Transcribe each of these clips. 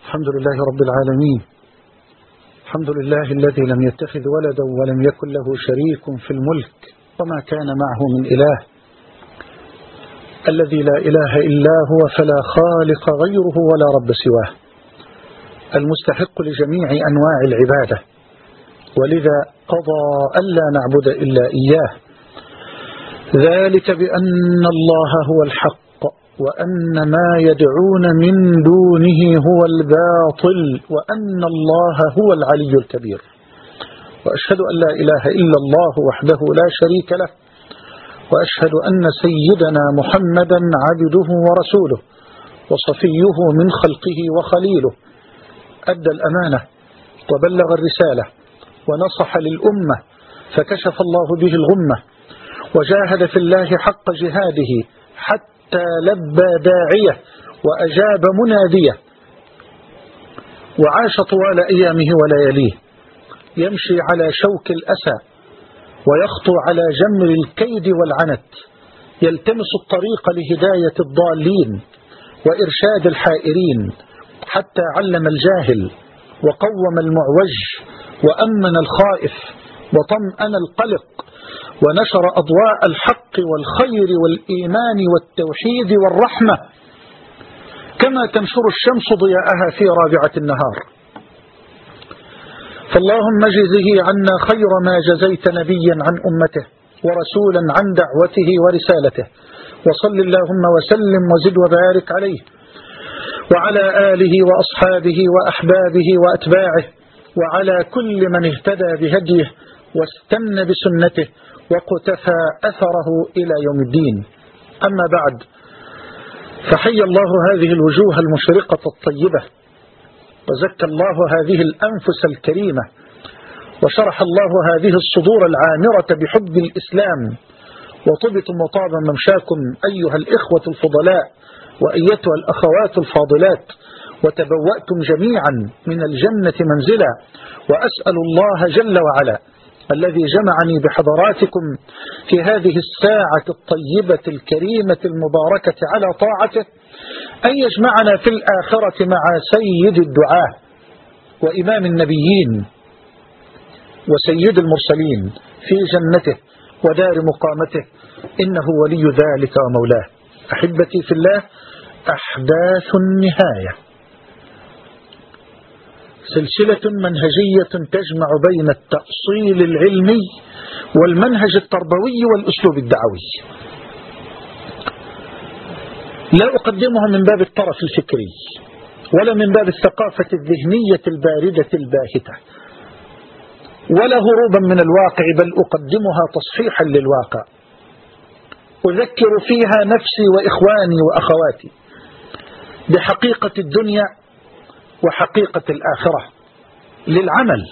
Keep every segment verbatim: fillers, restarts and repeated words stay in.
الحمد لله رب العالمين. الحمد لله الذي لم يتخذ ولدا ولم يكن له شريك في الملك وما كان معه من إله، الذي لا إله إلا هو فلا خالق غيره ولا رب سواه، المستحق لجميع أنواع العبادة، ولذا قضى ألا نعبد إلا إياه، ذلك بأن الله هو الحق وأن ما يدعون من دونه هو الباطل وأن الله هو العلي الكبير. وأشهد أن لا إله إلا الله وحده لا شريك له، وأشهد أن سيدنا محمدا عبده ورسوله وصفيه من خلقه وخليله، أدى الأمانة وبلغ الرسالة ونصح للأمة فكشف الله به الغمة، وجاهد في الله حق جهاده حتى لبى داعية وأجاب منادية، وعاش طوال أيامه ولياليه يمشي على شوك الأسى ويخطو على جمر الكيد والعنت، يلتمس الطريق لهداية الضالين وإرشاد الحائرين، حتى علم الجاهل وقوم المعوج وأمن الخائف وطمأن القلق، ونشر أضواء الحق والخير والإيمان والتوحيد والرحمة كما تنشر الشمس ضياءها في رابعة النهار. فاللهم اجزه عنا خير ما جزيت نبيا عن أمته ورسولا عن دعوته ورسالته، وصل اللهم وسلم وزد وبارك عليه وعلى آله وأصحابه وأحبابه وأتباعه وعلى كل من اهتدى بهديه واستنى بسنته وقتفى أثره إلى يوم الدين. أما بعد، فحي الله هذه الوجوه المشرقة الطيبة، وزكى الله هذه الأنفس الكريمة، وشرح الله هذه الصدور العامرة بحب الإسلام، وطبتم وطاب ممشاكم أيها الإخوة الفضلاء وأيتها الأخوات الفاضلات، وتبوأتم جميعا من الجنة منزلا. وأسأل الله جل وعلا الذي جمعني بحضراتكم في هذه الساعة الطيبة الكريمة المباركة على طاعته أن يجمعنا في الآخرة مع سيد الدعاة وإمام النبيين وسيد المرسلين في جنته ودار مقامته، إنه ولي ذلك ومولاه. أحبتي في الله، أحداث النهاية سلسلة منهجية تجمع بين التأصيل العلمي والمنهج التربوي والأسلوب الدعوي. لا أقدمها من باب الطرف الفكري ولا من باب الثقافة الذهنية الباردة الباهتة ولا هروبا من الواقع، بل أقدمها تصحيحا للواقع، أذكر فيها نفسي وإخواني وأخواتي بحقيقة الدنيا وحقيقة الآخرة، للعمل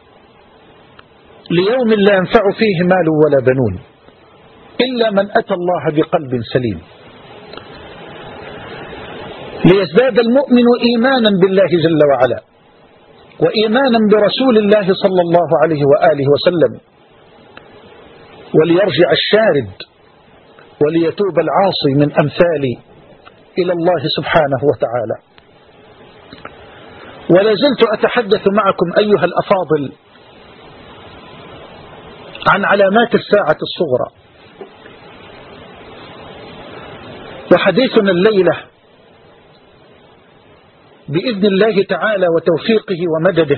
ليوم لا ينفع فيه مال ولا بنون إلا من أتى الله بقلب سليم، ليزداد المؤمن إيمانا بالله جل وعلا وإيمانا برسول الله صلى الله عليه وآله وسلم، وليرجع الشارد وليتوب العاصي من أمثالي إلى الله سبحانه وتعالى. ولا زلت أتحدث معكم أيها الأفاضل عن علامات الساعة الصغرى، وحديثنا الليلة بإذن الله تعالى وتوفيقه ومدده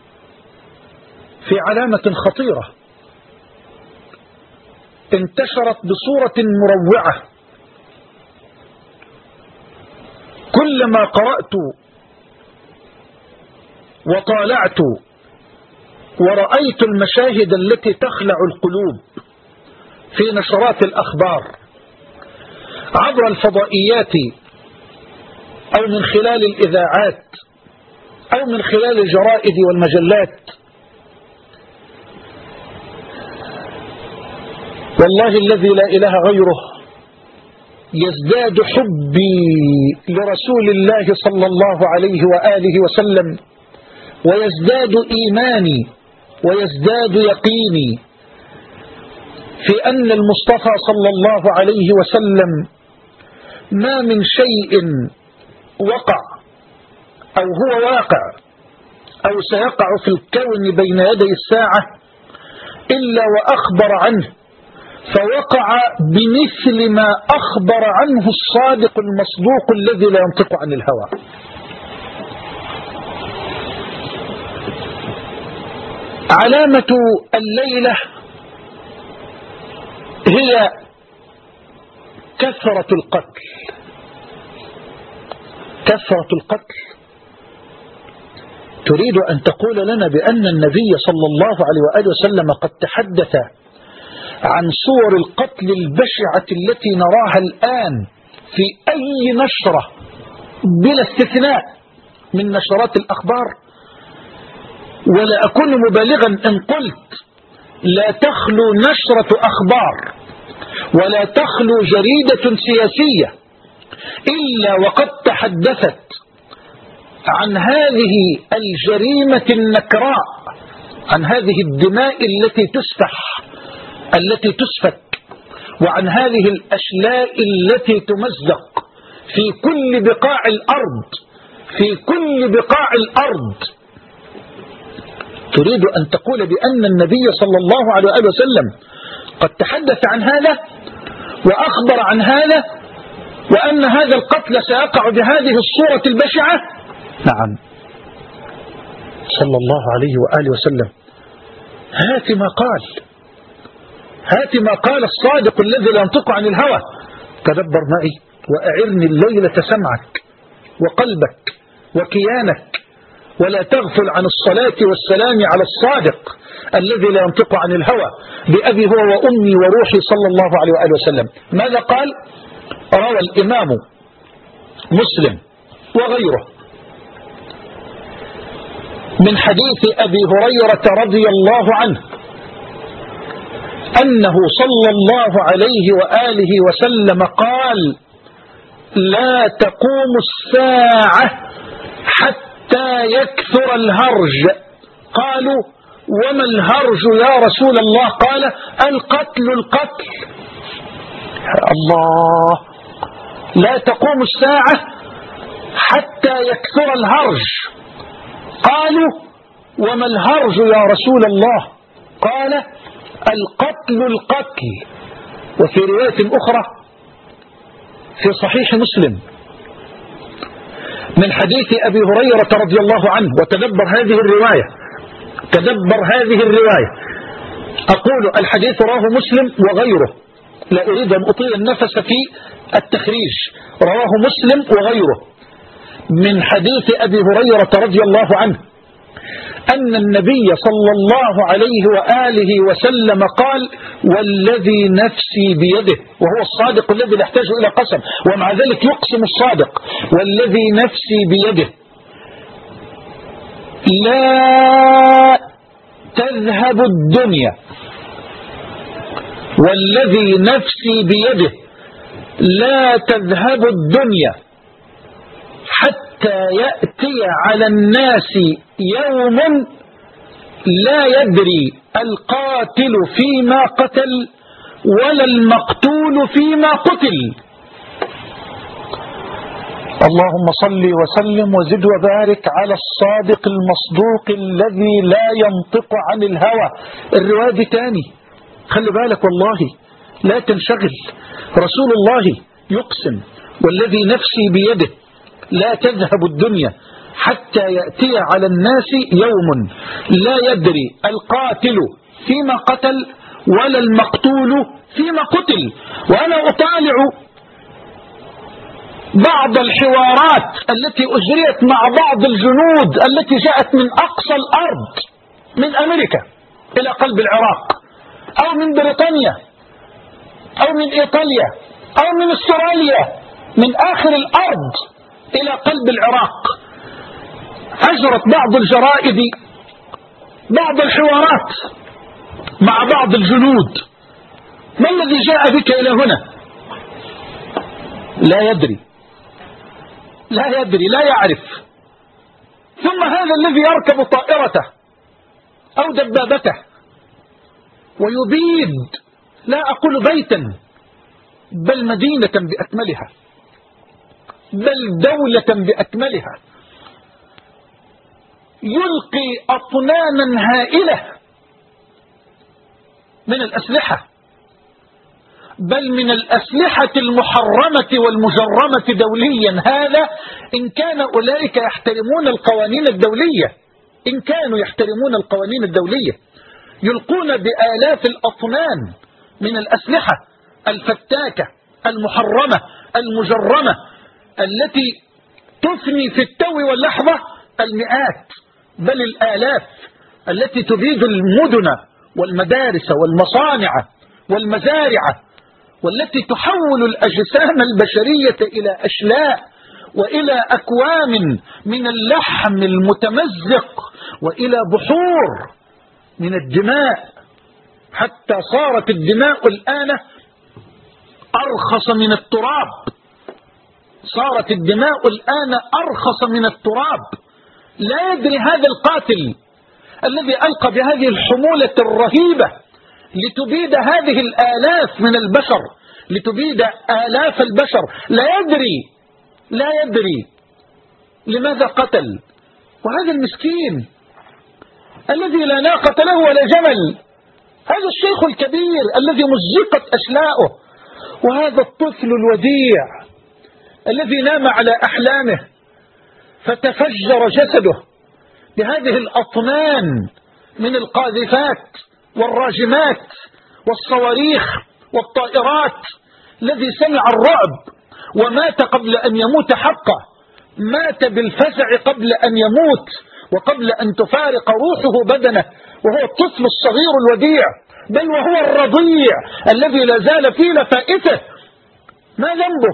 في علامة خطيرة انتشرت بصورة مروعة. كلما قرأت وطالعت ورأيت المشاهد التي تخلع القلوب في نشرات الأخبار عبر الفضائيات أو من خلال الإذاعات أو من خلال الجرائد والمجلات، والله الذي لا إله غيره يزداد حبي لرسول الله صلى الله عليه وآله وسلم، ويزداد إيماني ويزداد يقيني في أن المصطفى صلى الله عليه وسلم ما من شيء وقع أو هو واقع أو سيقع في الكون بين يدي الساعة إلا وأخبر عنه، فوقع بمثل ما أخبر عنه الصادق المصدوق الذي لا ينطق عن الهوى. علامة الليلة هي كثرة القتل. كثرة القتل تريد أن تقول لنا بأن النبي صلى الله عليه وآله وسلم قد تحدث عن صور القتل البشعة التي نراها الآن في أي نشرة بلا استثناء من نشرات الأخبار؟ ولا أكون مبالغا إن قلت لا تخلو نشرة أخبار ولا تخلو جريدة سياسية إلا وقد تحدثت عن هذه الجريمة النكراء، عن هذه الدماء التي تسفح التي تسفك، وعن هذه الأشلاء التي تمزق في كل بقاع الأرض في كل بقاع الأرض. تريد أن تقول بأن النبي صلى الله عليه وسلم قد تحدث عن هذا وأخبر عن هذا، وأن هذا القتل سيقع بهذه الصورة البشعة؟ نعم، صلى الله عليه وآله وسلم. هات ما قال هات ما قال الصادق الذي لا ينطق عن الهوى. تدبر معي وأعرني الليلة سمعك وقلبك وكيانك، ولا تغفل عن الصلاة والسلام على الصادق الذي لا ينطق عن الهوى بأبي هو وأمي وروحي صلى الله عليه وآله وسلم. ماذا قال؟ روى الإمام مسلم وغيره من حديث أبي هريرة رضي الله عنه أنه صلى الله عليه وآله وسلم قال: لا تقوم الساعة حتى يكثر الهرج. قالوا: وما الهرج يا رسول الله؟ قال: القتل القتل. الله، لا تقوم الساعة حتى يكثر الهرج. قالوا: وما الهرج يا رسول الله؟ قال: القتل القتل. وفي رواية أخرى في صحيح مسلم من حديث أبي هريرة رضي الله عنه، وتدبر هذه الرواية تدبر هذه الرواية أقول الحديث رواه مسلم وغيره، لا أريد أن أطيل النفس في التخريج، رواه مسلم وغيره من حديث أبي هريرة رضي الله عنه أن النبي صلى الله عليه وآله وسلم قال: والذي نفسي بيده، وهو الصادق الذي لا يحتاج إلى قسم، ومع ذلك يقسم الصادق: والذي نفسي بيده لا تذهب الدنيا والذي نفسي بيده لا تذهب الدنيا حتى يأتي على الناس يوم لا يدري القاتل فيما قتل ولا المقتول فيما قتل. اللهم صل وسلم وزد وبارك على الصادق المصدوق الذي لا ينطق عن الهوى. الرواية دي تاني، خلي بالك والله لا تنشغل. رسول الله يقسم: والذي نفسي بيده لا تذهب الدنيا حتى يأتي على الناس يوم لا يدري القاتل فيما قتل ولا المقتول فيما قتل. وأنا أطالع بعض الحوارات التي أجريت مع بعض الجنود التي جاءت من أقصى الأرض، من أمريكا إلى قلب العراق، أو من بريطانيا، أو من إيطاليا، أو من استراليا، من آخر الأرض إلى قلب العراق. أجرت بعض الجرائد بعض الحوارات مع بعض الجنود: ما الذي جاء بك إلى هنا؟ لا يدري لا يدري لا يعرف. ثم هذا الذي يركب طائرته أو دبابته ويبيد، لا أقول بيتا، بل مدينة بأكملها، بل دولة بأكملها، يلقي أطنانا هائلة من الأسلحة، بل من الأسلحة المحرمة والمجرمة دوليا. هذا إن كان أولئك يحترمون القوانين الدولية، إن كانوا يحترمون القوانين الدولية، يلقون بآلاف الأطنان من الأسلحة الفتاكة المحرمة المجرمة التي تفني في التو واللحظة المئات بل الآلاف، التي تبيد المدن والمدارس والمصانع والمزارع، والتي تحول الأجسام البشرية إلى أشلاء وإلى أكوام من اللحم المتمزق وإلى بحور من الدماء، حتى صارت الدماء الآن أرخص من التراب، صارت الدماء الآن أرخص من التراب. لا يدري هذا القاتل الذي ألقى بهذه الحمولة الرهيبة لتبيد هذه الآلاف من البشر، لتبيد آلاف البشر، لا يدري لا يدري لماذا قتل. وهذا المسكين الذي لا ناقة له ولا جمل، هذا الشيخ الكبير الذي مزقت أشلاؤه، وهذا الطفل الوديع الذي نام على أحلامه فتفجر جسده بهذه الأطنان من القاذفات والراجمات والصواريخ والطائرات، الذي سمع الرعب ومات قبل أن يموت حقه، مات بالفزع قبل أن يموت وقبل أن تفارق روحه بدنه، وهو الطفل الصغير الوديع، بل وهو الرضيع الذي لا زال في لفائته. ما ذنبه؟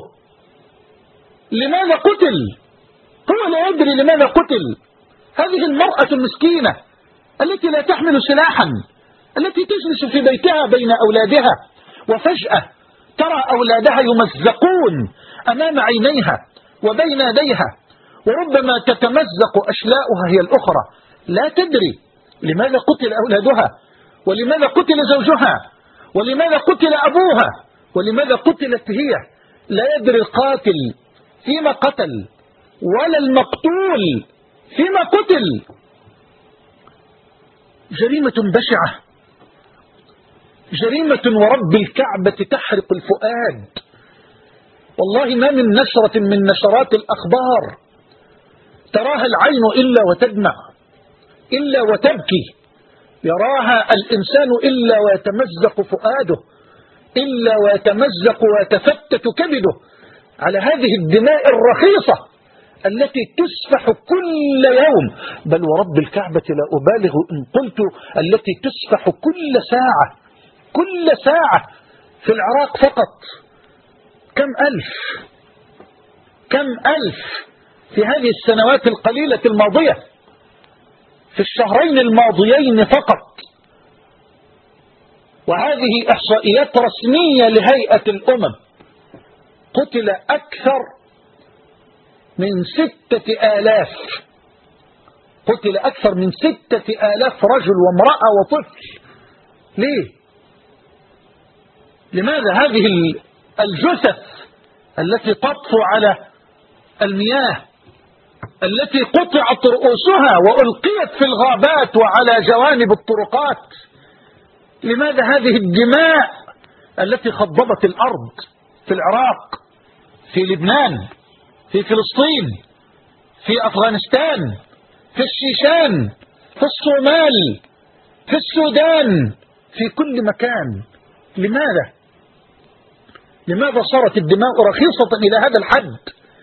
لماذا قتل؟ هو لا يدري لماذا قتل. هذه المرأة المسكينة التي لا تحمل سلاحا، التي تجلس في بيتها بين أولادها، وفجأة ترى أولادها يمزقون أمام عينيها وبين يديها، وربما تتمزق أشلاؤها هي الأخرى، لا تدري لماذا قتل أولادها، ولماذا قتل زوجها، ولماذا قتل أبوها، ولماذا قتلت هي. لا يدري القاتل فيما قتل ولا المقتول فيما قتل. جريمة بشعة، جريمة ورب الكعبة تحرق الفؤاد. والله ما من نشرة من نشرات الأخبار تراها العين إلا وتدمع، إلا وتبكي، يراها الإنسان إلا ويتمزق فؤاده، إلا ويتمزق ويتفتت كبده على هذه الدماء الرخيصة التي تسفح كل يوم، بل ورب الكعبة لا أبالغ إن قلت التي تسفح كل ساعة، كل ساعة في العراق فقط. كم ألف كم ألف في هذه السنوات القليلة الماضية، في الشهرين الماضيين فقط، وهذه إحصائيات رسمية لهيئة الأمم. قتل أكثر من ستة آلاف، قتل أكثر من ستة آلاف رجل وامرأة وطفل. ليه؟ لماذا هذه الجثث التي تطفو على المياه، التي قطعت رؤوسها وألقيت في الغابات وعلى جوانب الطرقات، لماذا هذه الدماء التي خضبت الأرض في العراق، في لبنان، في فلسطين، في أفغانستان، في الشيشان، في الصومال، في السودان، في كل مكان؟ لماذا؟ لماذا صارت الدماء رخيصة إلى هذا الحد؟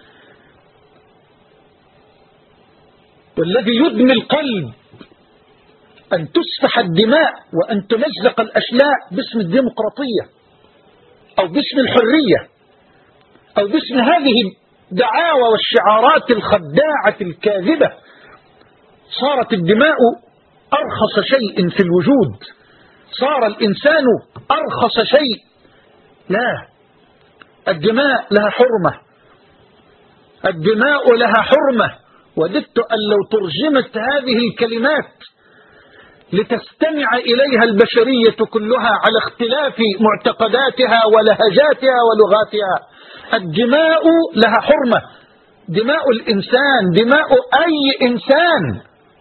والذي يدمي القلب أن تسفح الدماء وأن تمزق الأشلاء باسم الديمقراطية أو باسم الحرية أو باسم هذه الدعاوى والشعارات الخداعة الكاذبة. صارت الدماء أرخص شيء في الوجود، صار الإنسان أرخص شيء. لا، الدماء لها حرمة، الدماء لها حرمة. وددت أن لو ترجمت هذه الكلمات لتستمع إليها البشرية كلها على اختلاف معتقداتها ولهجاتها ولغاتها. الدماء لها حرمة، دماء الإنسان، دماء أي إنسان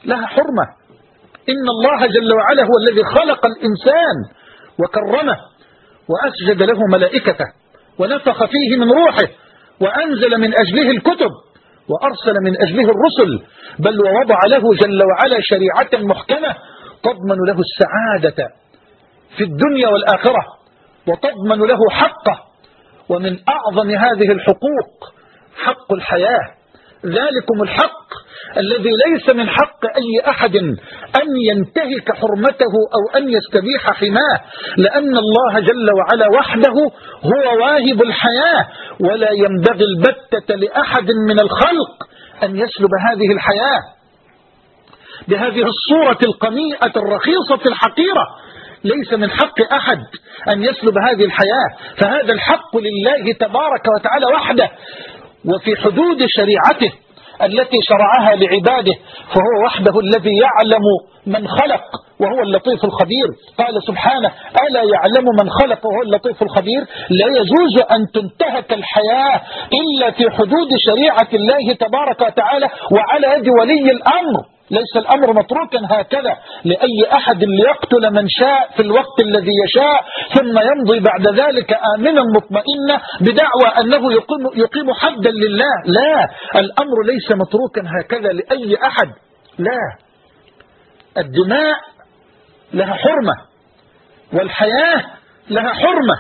لها حرمة. إن الله جل وعلا هو الذي خلق الإنسان وكرمه وأسجد له ملائكته ونفخ فيه من روحه وأنزل من أجله الكتب وأرسل من أجله الرسل، بل ووضع له جل وعلا شريعة محكمة تضمن له السعادة في الدنيا والآخرة وتضمن له حقه. ومن أعظم هذه الحقوق حق الحياة، ذلكم الحق الذي ليس من حق أي أحد أن ينتهك حرمته أو أن يستبيح حماه، لأن الله جل وعلا وحده هو واهب الحياة، ولا ينبغي البتة لأحد من الخلق أن يسلب هذه الحياة بهذه الصورة القميئة الرخيصة الحقيرة. ليس من حق أحد أن يسلب هذه الحياة، فهذا الحق لله تبارك وتعالى وحده وفي حدود شريعته التي شرعها لعباده، فهو وحده الذي يعلم من خلق وهو اللطيف الخبير. قال سبحانه: ألا يعلم من خلق وهو اللطيف الخبير. لا يجوز أن تنتهك الحياة إلا في حدود شريعة الله تبارك وتعالى وعلى يد ولي الأمر. ليس الأمر متروكا هكذا لأي أحد ليقتل من شاء في الوقت الذي يشاء ثم يمضي بعد ذلك آمنا مطمئنا بدعوى أنه يقيم, يقيم حدا لله. لا، الأمر ليس متروكا هكذا لأي أحد. لا، الدماء لها حرمة والحياة لها حرمة.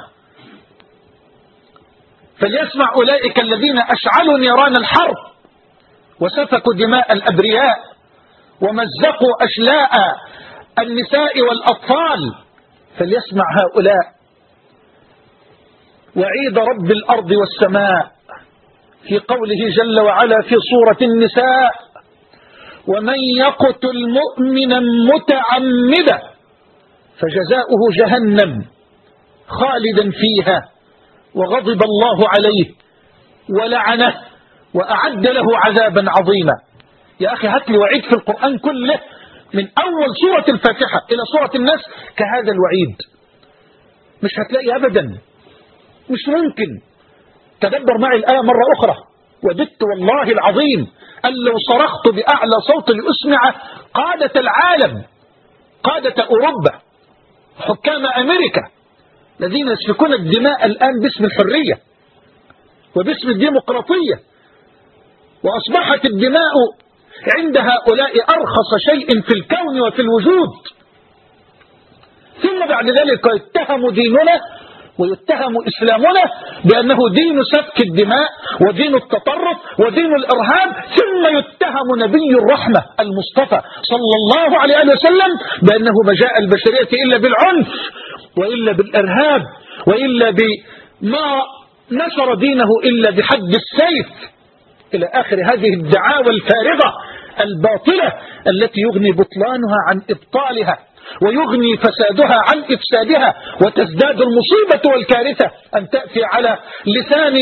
فليسمع أولئك الذين أشعلوا نيران الحرب وسفكوا دماء الأبرياء ومزقوا أشلاء النساء والأطفال، فليسمع هؤلاء وعيد رب الأرض والسماء في قوله جل وعلا في سورة النساء: ومن يقتل مؤمنا متعمدا فجزاؤه جهنم خالدا فيها وغضب الله عليه ولعنه وأعد له عذابا عظيما. يا أخي هات لي وعيد في القرآن كله من أول سورة الفاتحة إلى سورة الناس كهذا الوعيد، مش هتلاقي أبدا، مش ممكن. تدبر معي الآية مرة أخرى: وددت والله العظيم أن لو صرخت بأعلى صوت لأسمع قادة العالم، قادة أوروبا، حكام أمريكا الذين يسفكون الدماء الآن باسم الحرية وباسم الديمقراطية، وأصبحت الدماء عند هؤلاء أرخص شيء في الكون وفي الوجود، ثم بعد ذلك يتهم ديننا ويتهم إسلامنا بأنه دين سفك الدماء ودين التطرف ودين الإرهاب، ثم يتهم نبي الرحمة المصطفى صلى الله عليه وسلم بأنه ما جاء البشرية إلا بالعنف وإلا بالإرهاب وإلا بما نشر دينه إلا بحد السيف، إلى آخر هذه الدعاوى الفارغة الباطلة التي يغني بطلانها عن إبطالها ويغني فسادها عن إفسادها، وتزداد المصيبة والكارثة أن تأتي على لسان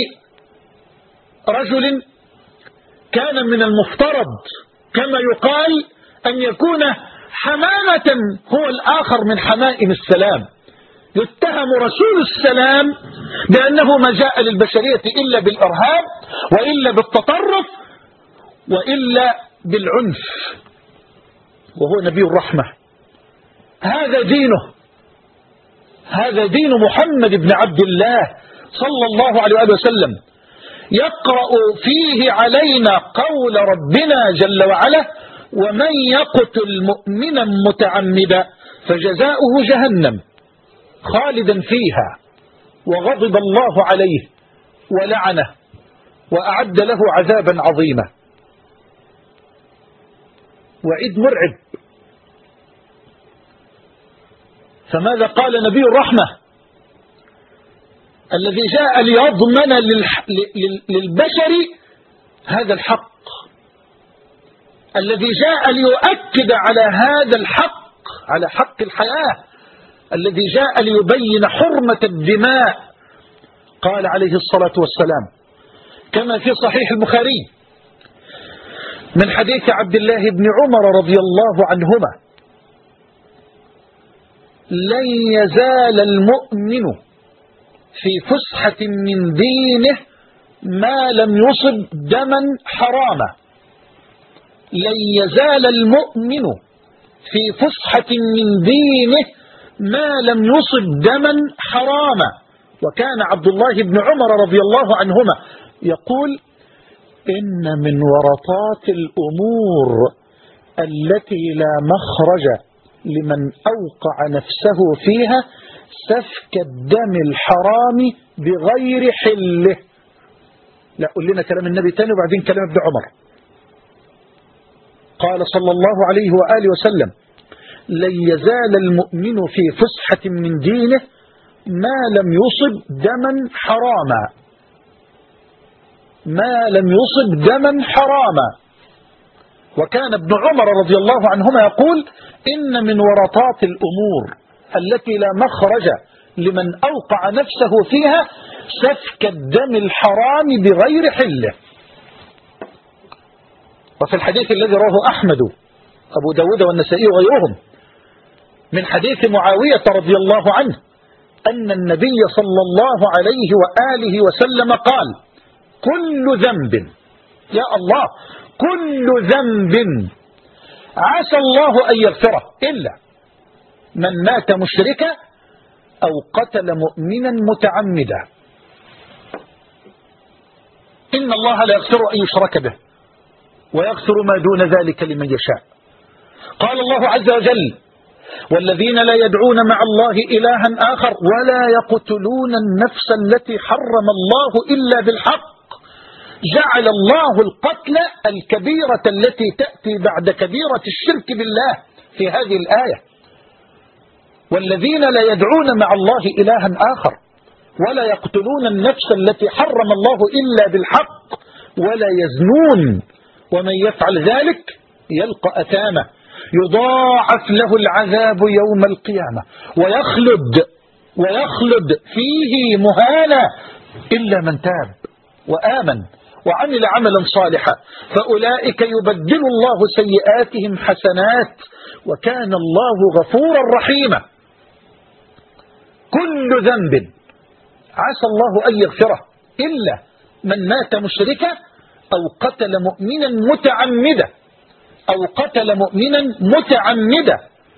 رجل كان من المفترض كما يقال أن يكون حمامة هو الآخر من حمائم السلام، يتهم رسول السلام بأنه ما جاء للبشرية إلا بالإرهاب وإلا بالتطرف وإلا بالعنف، وهو نبي الرحمة. هذا دينه، هذا دين محمد بن عبد الله صلى الله عليه وسلم. يقرأ فيه علينا قول ربنا جل وعلا: ومن يقتل مؤمنا متعمدا فجزاؤه جهنم خالدا فيها وغضب الله عليه ولعنه وأعد له عذابا عظيما. وعيد مرعب. فماذا قال نبي الرحمة الذي جاء ليضمن للبشر هذا الحق، الذي جاء ليؤكد على هذا الحق، على حق الحياة، الذي جاء ليبين حرمة الدماء؟ قال عليه الصلاة والسلام كما في صحيح البخاري من حديث عبد الله بن عمر رضي الله عنهما: لن يزال المؤمن في فسحة من دينه ما لم يصب دما حراما. لن يزال المؤمن في فسحة من دينه ما لم يصب دما حراما. وكان عبد الله بن عمر رضي الله عنهما يقول إن من ورطات الأمور التي لا مخرج لمن أوقع نفسه فيها سفك الدم الحرام بغير حله. لا قل لنا كلام النبي تاني وبعدين كلام ابن عمر. قال صلى الله عليه وآله وسلم لن يزال المؤمن في فسحة من دينه ما لم يصب دما حراما، ما لم يصب دما حراما. وكان ابن عمر رضي الله عنهما يقول إن من ورطات الأمور التي لا مخرج لمن أوقع نفسه فيها سفك الدم الحرام بغير حله. وفي الحديث الذي رواه أحمد أبو داود والنسائي وغيرهم من حديث معاوية رضي الله عنه أن النبي صلى الله عليه وآله وسلم قال كل ذنب، يا الله، كل ذنب عسى الله أن يغفره إلا من مات مشركا أو قتل مؤمنا متعمدا. إن الله لا يغفر أن يشرك به ويغفر ما دون ذلك لمن يشاء. قال الله عز وجل والذين لا يدعون مع الله إلها آخر ولا يقتلون النفس التي حرم الله إلا بالحق جعل الله القتل الكبيرة التي تأتي بعد كبيرة الشرك بالله في هذه الآية. والذين لا يدعون مع الله إلها آخر ولا يقتلون النفس التي حرم الله إلا بالحق ولا يزنون ومن يفعل ذلك يلقى أثاما يضاعف له العذاب يوم القيامة ويخلد ويخلد فيه مهانا إلا من تاب وآمن وعمل عملا صالحا فأولئك يبدل الله سيئاتهم حسنات وكان الله غفورا رحيما. كل ذنب عسى الله أن يغفره إلا من مات مشركا أو قتل مؤمنا متعمدا أو قتل مؤمنا متعمدا.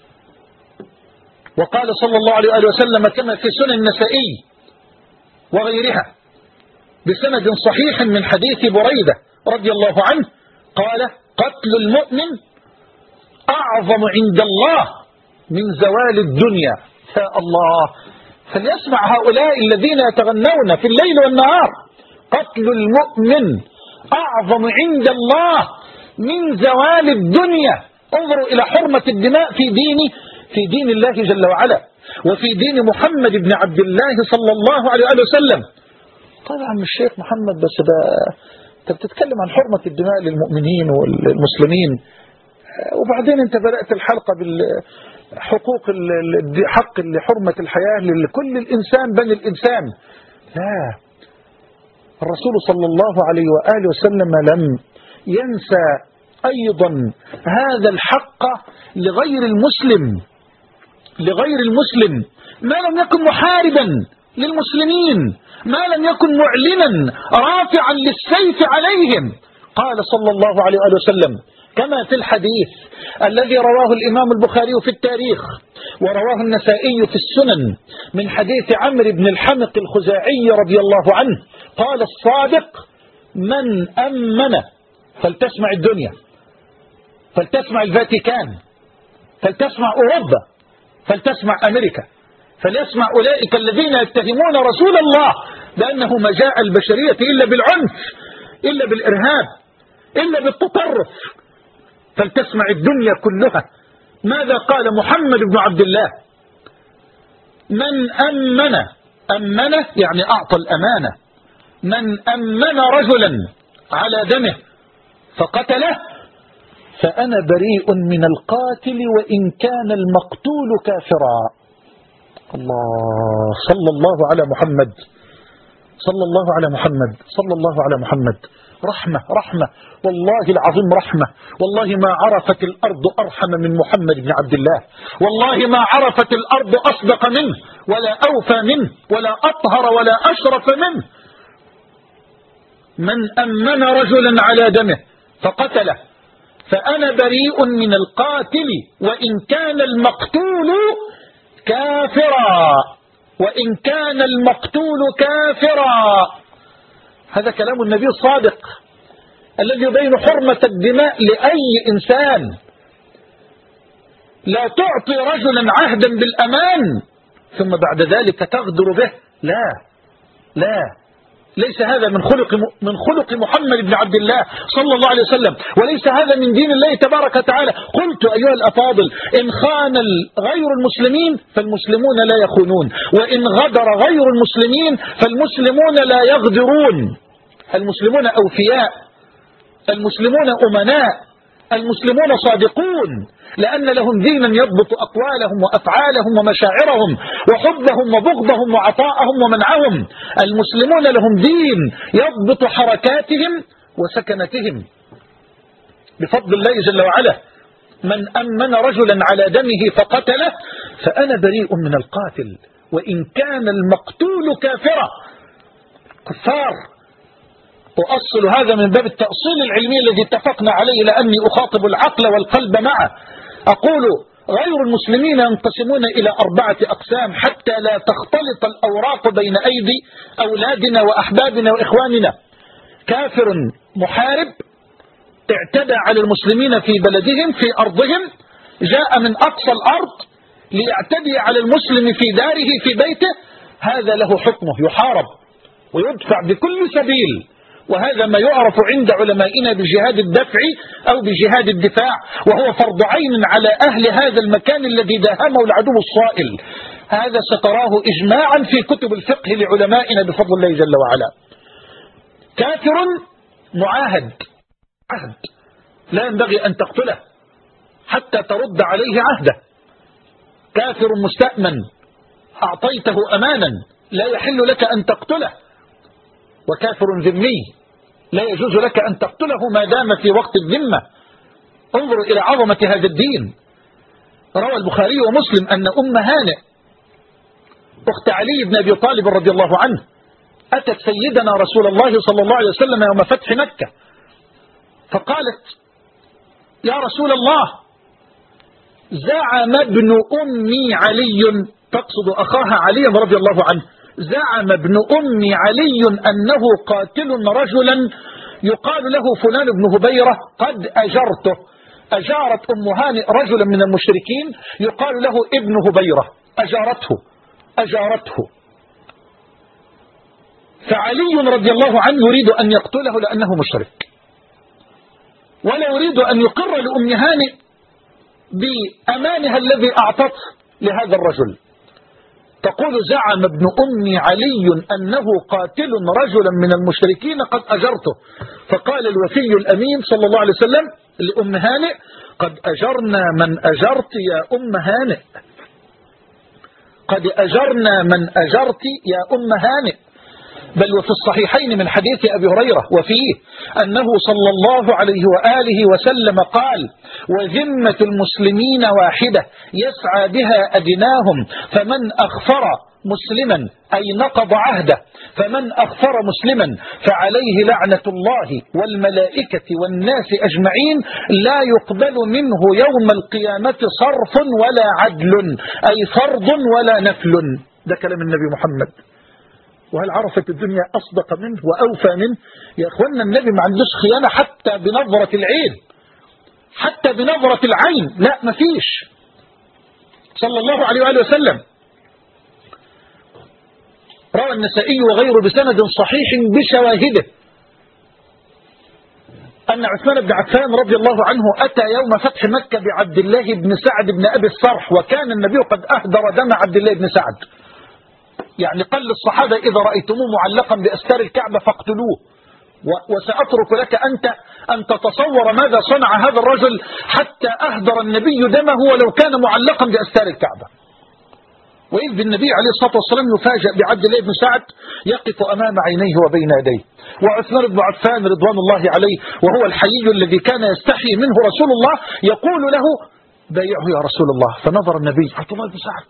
وقال صلى الله عليه وسلم كما في سنن النسائي وغيرها بسند صحيح من حديث بريدة رضي الله عنه قال قتل المؤمن أعظم عند الله من زوال الدنيا. يا الله، فليسمع هؤلاء الذين يتغنون في الليل والنهار قتل المؤمن أعظم عند الله من زوال الدنيا. انظروا إلى حرمة الدماء في دين في دين الله جل وعلا وفي دين محمد بن عبد الله صلى الله عليه وسلم. طبعا الشيخ محمد بس انت بتتكلم عن حرمة الدماء للمؤمنين والمسلمين وبعدين انت بدأت الحلقة بالحقوق حق لحرمة الحياة لكل الإنسان بني الإنسان. لا، الرسول صلى الله عليه وآله وسلم لم ينسى أيضا هذا الحق لغير المسلم لغير المسلم ما لم يكن محاربا للمسلمين ما لم يكن معلنا رافعا للسيف عليهم. قال صلى الله عليه وسلم كما في الحديث الذي رواه الإمام البخاري في التاريخ ورواه النسائي في السنن من حديث عمرو بن الحمق الخزاعي رضي الله عنه قال الصادق من أمن، فلتسمع الدنيا، فلتسمع الفاتيكان، فلتسمع أوروبا، فلتسمع أمريكا، فليسمع أولئك الذين يتهمون رسول الله بأنه ما جاء البشرية إلا بالعنف إلا بالإرهاب إلا بالتطرف. فلتسمع الدنيا كلها ماذا قال محمد بن عبد الله من أمن، أمن يعني أعطى الأمانة، من أمن رجلا على دمه فقتله فأنا بريء من القاتل وإن كان المقتول كافرا. الله، صلى الله على محمد، صلى الله على محمد، صلى الله على محمد. رحمة رحمة والله العظيم رحمة. والله ما عرفت الأرض أرحم من محمد بن عبد الله، والله ما عرفت الأرض أصدق منه ولا أوفى منه ولا أطهر ولا أشرف منه. من أمن رجلا على دمه فقتله فأنا بريء من القاتل وإن كان المقتول كافرا، وإن كان المقتول كافرا. هذا كلام النبي الصادق الذي يبين حرمة الدماء لأي إنسان. لا تعطي رجلا عهدا بالأمان ثم بعد ذلك تغدر به، لا لا، ليس هذا من خلق من خلق محمد بن عبد الله صلى الله عليه وسلم، وليس هذا من دين الله تبارك وتعالى. قلت أيها الأفاضل، إن خان غير المسلمين فالمسلمون لا يخونون، وإن غدر غير المسلمين فالمسلمون لا يغدرون. المسلمون أوفياء، المسلمون أمناء، المسلمون صادقون، لأن لهم دينا يضبط أقوالهم وأفعالهم ومشاعرهم وحبهم وبغضهم وعطاءهم ومنعهم. المسلمون لهم دين يضبط حركاتهم وسكنتهم بفضل الله جل وعلا. من أمن رجلا على دمه فقتله فأنا بريء من القاتل وإن كان المقتول كافرا. كفار. وأصل هذا من باب التأصيل العلمي الذي اتفقنا عليه، لأني أخاطب العقل والقلب معه. أقول غير المسلمين ينقسمون إلى أربعة أقسام حتى لا تختلط الأوراق بين أيدي أولادنا وأحبابنا وإخواننا. كافر محارب اعتدى على المسلمين في بلدهم في أرضهم، جاء من أقصى الأرض ليعتدي على المسلم في داره في بيته، هذا له حكمه، يحارب ويدفع بكل سبيل. وهذا ما يعرف عند علمائنا بجهاد الدفع أو بجهاد الدفاع، وهو فرض عين على أهل هذا المكان الذي داهمه العدو الصائل. هذا ستراه إجماعا في كتب الفقه لعلمائنا بفضل الله جل وعلا. كافر معاهد، عهد لا ينبغي أن تقتله حتى ترد عليه عهده. كافر مستأمن أعطيته أمانا لا يحل لك أن تقتله. وكافر ذمي لا يجوز لك أن تقتله ما دام في وقت الذمة. انظروا إلى عظمة هذا الدين. روى البخاري ومسلم أن أم هانئ أخت علي بن أبي طالب رضي الله عنه أتت سيدنا رسول الله صلى الله عليه وسلم يوم فتح مكة فقالت: يا رسول الله، زعم ابن أمي علي، تقصد أخاها علي رضي الله عنه، زعم ابن أمي علي أنه قاتل رجلا يقال له فلان بن هبيرة قد أجرته. أجارت أم هانئ رجلا من المشركين يقال له ابن هبيرة، أجارته أجارته فعلي رضي الله عنه يريد أن يقتله لأنه مشرك، ولا يريد أن يقر لأم هانئ بأمانها الذي أعطته لهذا الرجل. تقول: زعم ابن أمي علي أنه قاتل رجلا من المشركين قد أجرته. فقال الوفي الأمين صلى الله عليه وسلم لأم هانئ: قد أجرنا من أجرت يا أم هانئ، قد أجرنا من أجرت يا أم هانئ. بل وفي الصحيحين من حديث أبي هريرة وفيه أنه صلى الله عليه وآله وسلم قال: وذمة المسلمين واحدة يسعى بها أدناهم، فمن أخفر مسلما أي نقض عهده، فمن أخفر مسلما فعليه لعنة الله والملائكة والناس أجمعين، لا يقبل منه يوم القيامة صرف ولا عدل، أي فرض ولا نفل. ده كلام النبي محمد. وهل عرفت الدنيا أصدق منه وأوفى منه؟ يا أخوانا، النبي ما عندوش خيانة حتى بنظرة العين، حتى بنظرة العين، لا مفيش، صلى الله عليه وآله وسلم. روى النسائي وغيره بسند صحيح بشواهده أن عثمان بن عفان رضي الله عنه أتى يوم فتح مكة بعبد الله بن سعد بن أبي الصرح، وكان النبي قد أهدر دم عبد الله بن سعد. يعني قال للصحابة: إذا رأيتموه معلقا بأستار الكعبة فاقتلوه، وسأترك لك أنت أن تتصور ماذا صنع هذا الرجل حتى أهدر النبي دمه ولو كان معلقا بأستار الكعبة. وإذ بالنبي عليه الصلاة والسلام يفاجأ بعبد الله بن سعد يقف أمام عينيه وبين يديه، وعثمان بن عفان رضوان الله عليه وهو الحيي الذي كان يستحي منه رسول الله يقول له: بايعه يا رسول الله. فنظر النبي: عبد الله بن سعد،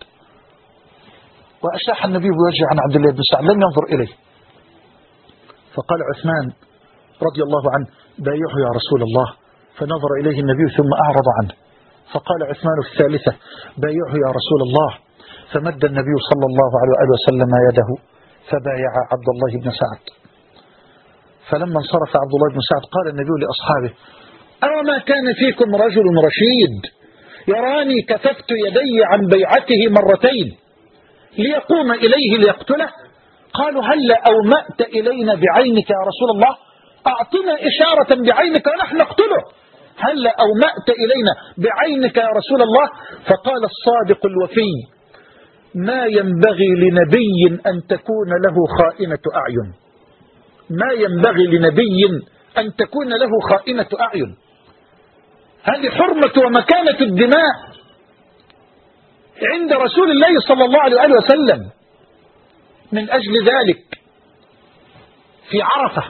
وأشاح النبي بوجهه عن عبد الله بن سعد، لم ينظر إليه. فقال عثمان رضي الله عنه: بايعه يا رسول الله. فنظر إليه النبي ثم أعرض عنه، فقال عثمان في الثالثة: بايعه يا رسول الله. فمد النبي صلى الله عليه وسلم يده فبايع عبد الله بن سعد. فلما انصرف عبد الله بن سعد قال النبي لأصحابه: أوما كان فيكم رجل رشيد يراني كففت يدي عن بيعته مرتين ليقوم إليه ليقتله؟ قالوا: هل أومأت إلينا بعينك يا رسول الله؟ أعطنا إشارة بعينك ونحن نقتله. هل أومأت إلينا بعينك يا رسول الله؟ فقال الصادق الوفي: ما ينبغي لنبي أن تكون له خائنة أعين، ما ينبغي لنبي أن تكون له خائنة أعين. هذه حرمة ومكانة الدماء عند رسول الله صلى الله عليه وسلم. من أجل ذلك في عرفة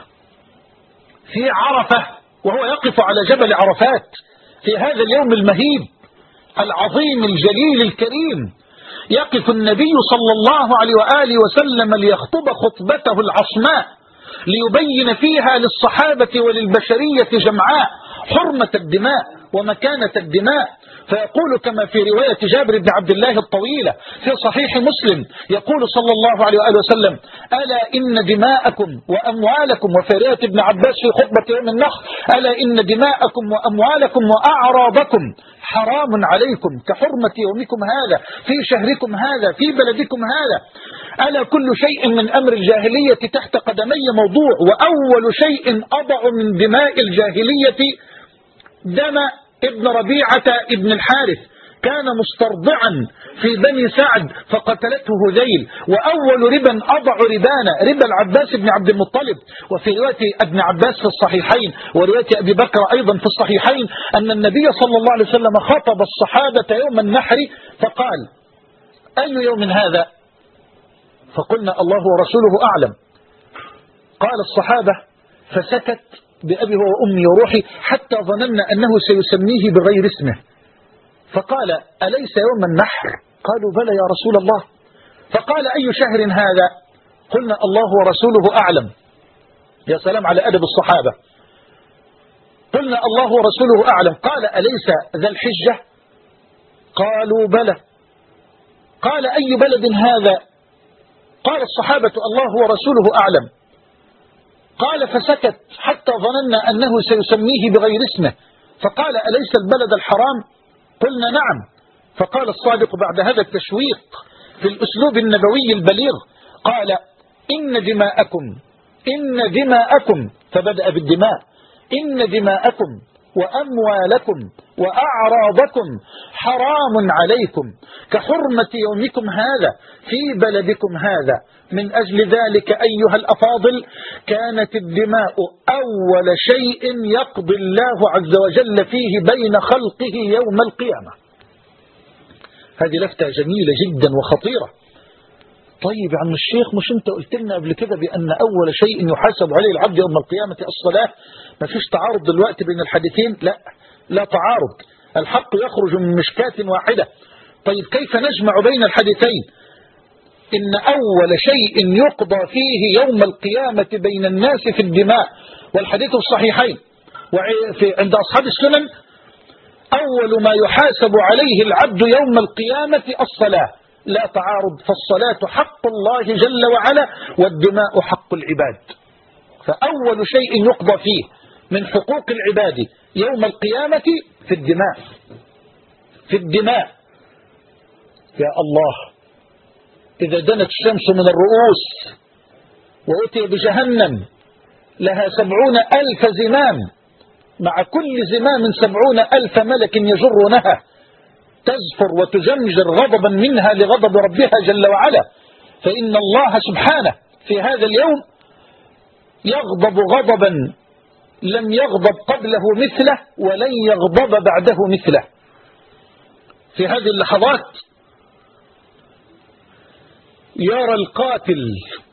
في عرفة وهو يقف على جبل عرفات في هذا اليوم المهيب العظيم الجليل الكريم، يقف النبي صلى الله عليه وآله وسلم ليخطب خطبته العصماء ليبين فيها للصحابة وللبشرية جمعاء حرمة الدماء ومكانة الدماء. فيقول كما في رواية جابر بن عبد الله الطويلة في صحيح مسلم، يقول صلى الله عليه وآله وسلم: ألا إن دماءكم وأموالكم، وفي رواية ابن عباس في خطبة يوم النحر: ألا إن دماءكم وأموالكم وأعراضكم حرام عليكم كحرمة يومكم هذا في شهركم هذا في بلدكم هذا. ألا كل شيء من أمر الجاهلية تحت قدمي موضوع، وأول شيء أضع من دماء الجاهلية دم ابن ربيعة ابن الحارث، كان مسترضعا في بني سعد فقتلته هذيل. وأول ربا أضع ربانا ربا العباس بن عبد المطلب. وفي رواية ابن عباس في الصحيحين ورواية أبي بكر أيضا في الصحيحين أن النبي صلى الله عليه وسلم خطب الصحابة يوم النحر فقال: أي يوم هذا؟ فقلنا: الله ورسوله أعلم. قال الصحابة فسكت بأبي وأمي وروحي حتى ظننا أنه سيسميه بغير اسمه. فقال: أليس يوم النحر؟ قالوا: بلى يا رسول الله. فقال: أي شهر هذا؟ قلنا: الله ورسوله أعلم. يا سلام على أدب الصحابة. قلنا: الله ورسوله أعلم. قال: أليس ذا الحجة؟ قالوا: بلى. قال: أي بلد هذا؟ قال الصحابة: الله ورسوله أعلم. قال فسكت حتى ظننا أنه سيسميه بغير اسمه. فقال: أليس البلد الحرام؟ قلنا: نعم. فقال الصادق بعد هذا التشويق في الأسلوب النبوي البليغ، قال: إن دماءكم إن دماءكم فبدأ بالدماء: إن دماءكم وأموالكم وأعراضكم حرام عليكم كحرمة يومكم هذا في بلدكم هذا. من أجل ذلك أيها الأفاضل كانت الدماء أول شيء يقضي الله عز وجل فيه بين خلقه يوم القيامة. هذه لفتة جميلة جدا وخطيرة. طيب يا عم الشيخ، مش انت قلت لنا قبل كده بأن أول شيء يحاسب عليه العبد يوم القيامة الصلاة؟ ما فيش تعارض دلوقتي بين الحديثين؟ لا لا تعارض، الحق يخرج من مشكاة واحدة. طيب كيف نجمع بين الحديثين؟ إن أول شيء يقضى فيه يوم القيامة بين الناس في الدماء، والحديث الصحيحين وعند أصحاب السنن: أول ما يحاسب عليه العبد يوم القيامة الصلاة. لا تعارض، فالصلاة حق الله جل وعلا والدماء حق العباد. فأول شيء يقضى فيه من حقوق العباد يوم القيامة في الدماء في الدماء يا الله، إذا دنت الشمس من الرؤوس وأتي بجهنم لها سبعون ألف زمام، مع كل زمام سبعون ألف ملك يجرونها، تزفر وتزمجر غضبا منها لغضب ربها جل وعلا. فإن الله سبحانه في هذا اليوم يغضب غضبا لم يغضب قبله مثله ولن يغضب بعده مثله. في هذه اللحظات يرى القاتل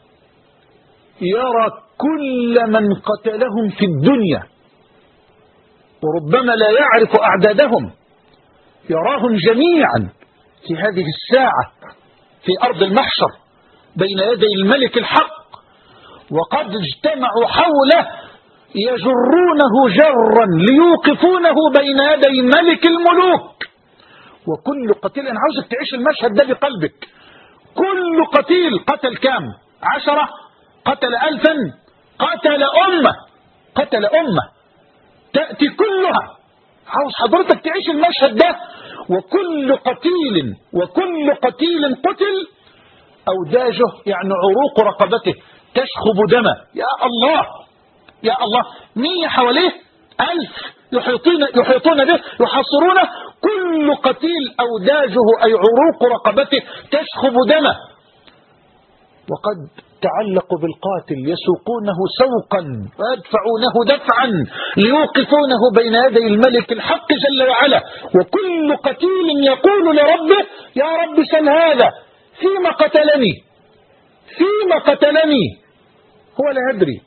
يرى كل من قتلهم في الدنيا، وربما لا يعرف أعدادهم، يراهم جميعا في هذه الساعة في أرض المحشر بين يدي الملك الحق، وقد اجتمعوا حوله يجرونه جرا ليوقفونه بين يدي ملك الملوك. وكل قتيل، أنا عاوزك تعيش المشهد ده بقلبك، كل قتيل قتل كام؟ عشرة؟ قتل ألفا؟ قتل أمة، قتل أمة تأتي كلها. عاوز حضرتك تعيش المشهد ده. وكل قتيل وكل قتيل قتل أوداجه يعني عروق رقبته تشخب دما. يا الله يا الله، مية حواليه ألف يحيطون, يحيطون به يحاصرونه، كل قتيل أوداجه أي عروق رقبته تشخب دما. وقد تعلقوا بالقاتل يسوقونه سوقا ويدفعونه دفعا ليوقفونه بين يدي الملك الحق جل وعلا. وكل قتيل يقول لربه يا رب سل هذا فيما قتلني، فيما قتلني. هو لا يدري.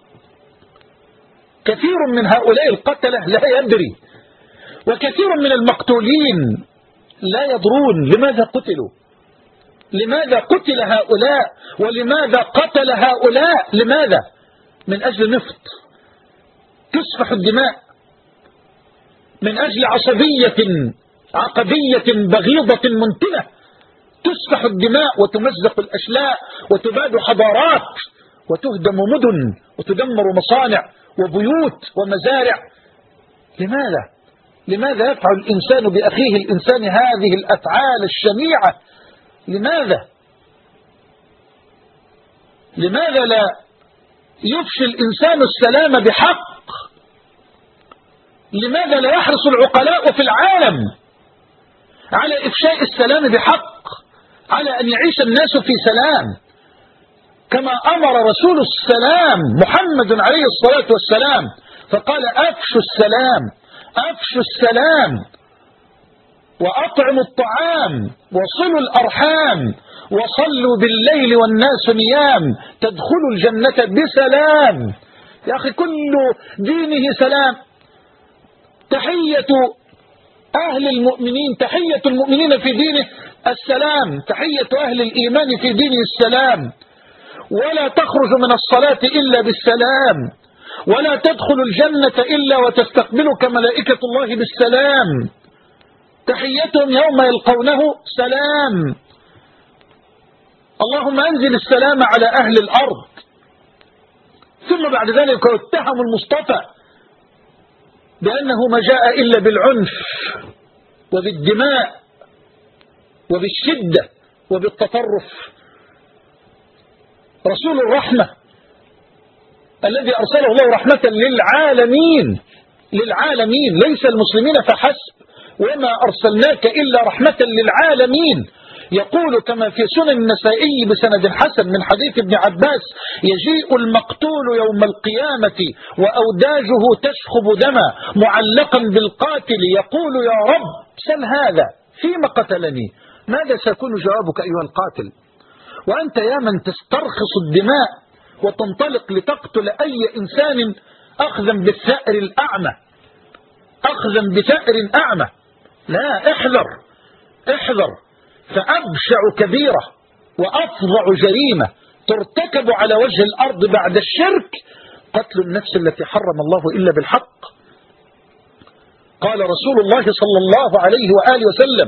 كثير من هؤلاء القتلة لا يدري، وكثير من المقتولين لا يدرون لماذا قتلوا، لماذا قتل هؤلاء، ولماذا قتل هؤلاء. لماذا؟ من أجل نفط تسفح الدماء، من أجل عصبية عقدية بغيضة منتنة تسفح الدماء وتمزق الأشلاء وتباد حضارات وتهدم مدن وتدمر مصانع وبيوت ومزارع. لماذا؟ لماذا يفعل الإنسان بأخيه الإنسان هذه الأفعال الشنيعة؟ لماذا؟ لماذا لا يفشي الإنسان السلام بحق؟ لماذا لا يحرص العقلاء في العالم على إفشاء السلام بحق، على أن يعيش الناس في سلام كما أمر رسول السلام محمد عليه الصلاة والسلام، فقال أفشوا السلام، أفشوا السلام وأطعموا الطعام وصلوا الأرحام وصلوا بالليل والناس نيام تدخلوا الجنة بسلام. يا أخي كل دينه سلام. تحية أهل المؤمنين، تحية المؤمنين في دينه السلام، تحية أهل الإيمان في دينه السلام. ولا تخرج من الصلاة إلا بالسلام، ولا تدخل الجنة إلا وتستقبلك ملائكة الله بالسلام. تحيتهم يوم يلقونه سلام. اللهم أنزل السلام على أهل الأرض. ثم بعد ذلك يتهم المصطفى بأنه ما جاء إلا بالعنف وبالدماء وبالشدة وبالتطرف. رسول الرحمة الذي أرسله الله رحمة للعالمين، للعالمين ليس المسلمين فحسب، وما أرسلناك إلا رحمة للعالمين. يقول كما في سنن النسائي بسند حسن من حديث ابن عباس: يجيء المقتول يوم القيامة وأوداجه تشخب دما معلقا بالقاتل يقول يا رب سل هذا فيما قتلني. ماذا سيكون جوابك أيها القاتل وأنت يا من تسترخص الدماء وتنطلق لتقتل أي إنسان أخذا بالثأر الأعمى، أخذا بثأر أعمى؟ لا، احذر احذر، فأبشع كبيرة وأفظع جريمة ترتكب على وجه الأرض بعد الشرك قتل النفس التي حرم الله إلا بالحق. قال رسول الله صلى الله عليه وآله وسلم: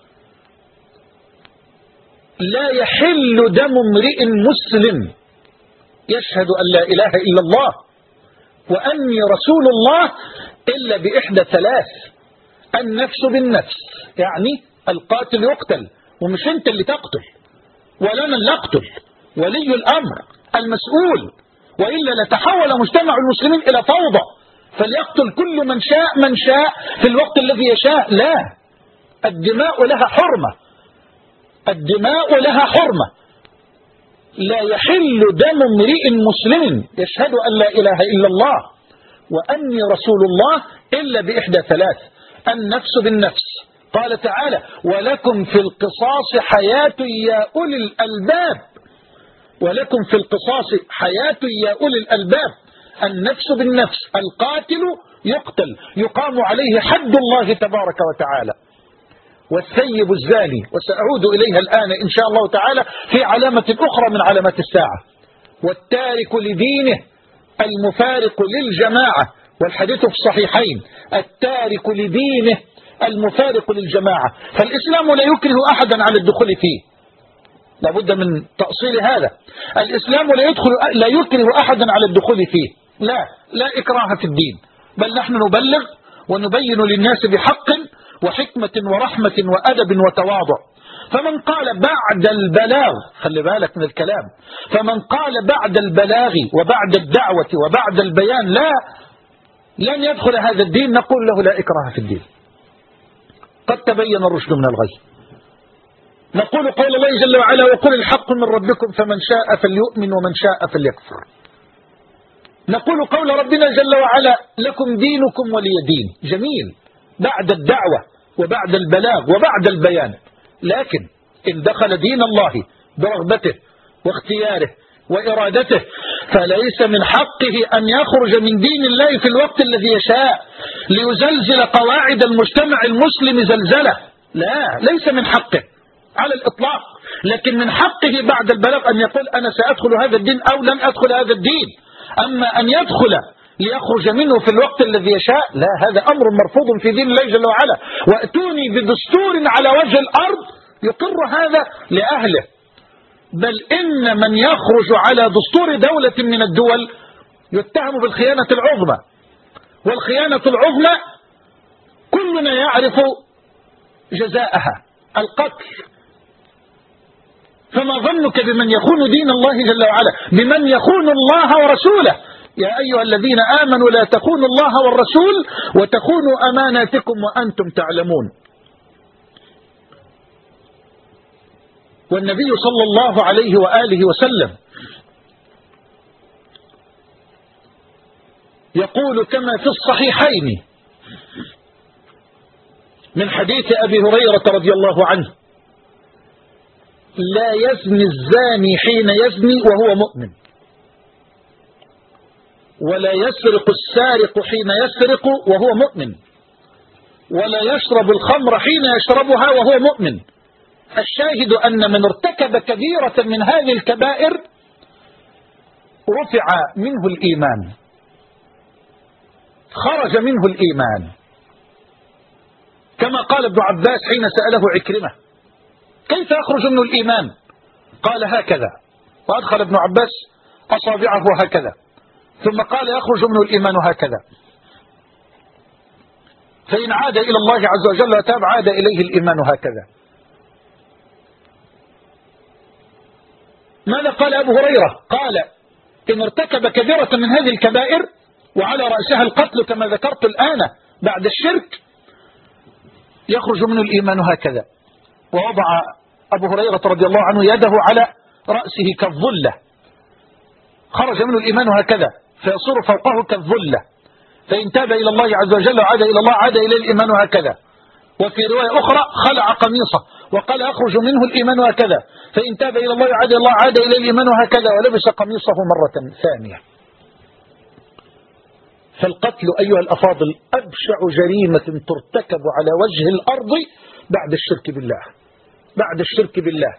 لا يحل دم امرئ مسلم يشهد أن لا إله إلا الله وأني رسول الله إلا بإحدى ثلاث: النفس بالنفس، يعني القاتل يقتل، ومش أنت اللي تقتل ولا من نقتل، ولي الأمر المسؤول، وإلا لتحول مجتمع المسلمين إلى فوضى فليقتل كل من شاء من شاء في الوقت الذي يشاء. لا، الدماء لها حرمة، الدماء لها حرمة. لا يحل دم امرئ مسلم يشهد أن لا إله إلا الله وأني رسول الله إلا بإحدى ثلاث: النفس بالنفس. قال تعالى: ولكم في القصاص حياة يا أولي الألباب، ولكم في القصاص حياة يا أولي الألباب. النفس بالنفس، القاتل يقتل يقام عليه حد الله تبارك وتعالى. والثيب الزاني، وسأعود إليها الآن إن شاء الله تعالى في علامة أخرى من علامات الساعة. والتارك لدينه المفارق للجماعة، والحديث في الصحيحين: التارك لدينه المفارق للجماعة. فالإسلام لا يكره أحدا على الدخول فيه، لابد من تأصيل هذا. الإسلام لا يدخل لا يكره أحدا على الدخول فيه، لا لا إكراه في الدين، بل نحن نبلغ ونبين للناس بحق وحكمة ورحمة وأدب وتواضع. فمن قال بعد البلاغ، خلي بالك من الكلام، فمن قال بعد البلاغ وبعد الدعوة وبعد البيان لا لن يدخل هذا الدين، نقول له لا إكراه في الدين، قد تبين الرشد من الغي. نقول قول الله جل وعلا: وقل الحق من ربكم فمن شاء فليؤمن ومن شاء فليكفر. نقول قول ربنا جل وعلا: لكم دينكم ولي دين. جميل، بعد الدعوة وبعد البلاغ وبعد البيان. لكن إن دخل دين الله برغبته واختياره وإرادته فليس من حقه أن يخرج من دين الله في الوقت الذي يشاء ليزلزل قواعد المجتمع المسلم زلزلة. لا، ليس من حقه على الإطلاق. لكن من حقه بعد البلاغ أن يقول: أنا سأدخل هذا الدين أو لن أدخل هذا الدين. أما أن يدخل ليخرج منه في الوقت الذي يشاء، لا، هذا أمر مرفوض في دين الله جل وعلا. وأتوني بدستور على وجه الأرض يقر هذا لأهله. بل إن من يخرج على دستور دولة من الدول يتهم بالخيانة العظمى، والخيانة العظمى كلنا يعرف جزاءها: القتل. فما ظنك بمن يخون دين الله جل وعلا، بمن يخون الله ورسوله؟ يا أيها الذين آمنوا لا تخونوا الله والرسول وتخونوا أماناتكم وأنتم تعلمون. والنبي صلى الله عليه وآله وسلم يقول كما في الصحيحين من حديث أبي هريرة رضي الله عنه: لا يزني الزاني حين يزني وهو مؤمن، ولا يسرق السارق حين يسرق وهو مؤمن، ولا يشرب الخمر حين يشربها وهو مؤمن. الشاهد أن من ارتكب كبيرة من هذه الكبائر رفع منه الإيمان، خرج منه الإيمان، كما قال ابن عباس حين سأله عكرمة: كيف يخرج منه الإيمان؟ قال: هكذا، وأدخل ابن عباس أصابعه هكذا، ثم قال: يخرج منه الإيمان هكذا، فإن عاد إلى الله عز وجل وتاب عاد إليه الإيمان هكذا. ماذا قال أبو هريرة؟ قال: إن ارتكب كبيرة من هذه الكبائر وعلى رأسها القتل كما ذكرت الآن بعد الشرك يخرج منه الإيمان هكذا. ووضع أبو هريرة رضي الله عنه يده على رأسه كالظلة، خرج منه الإيمان هكذا فيصير فوقه كالظلة، فإن تاب إلى الله عز وجل وعاد إلى الله عاد إليه الإيمان هكذا. وفي رواية أخرى خلع قميصه وقال: أخرج منه الإيمان هكذا، فإن تاب إلى الله وعاد إلى الله عاد إليه الإيمان هكذا، ولبس قميصه مرة ثانية. فالقتل أيها الأفاضل أبشع جريمة ترتكب على وجه الأرض بعد الشرك بالله، بعد الشرك بالله.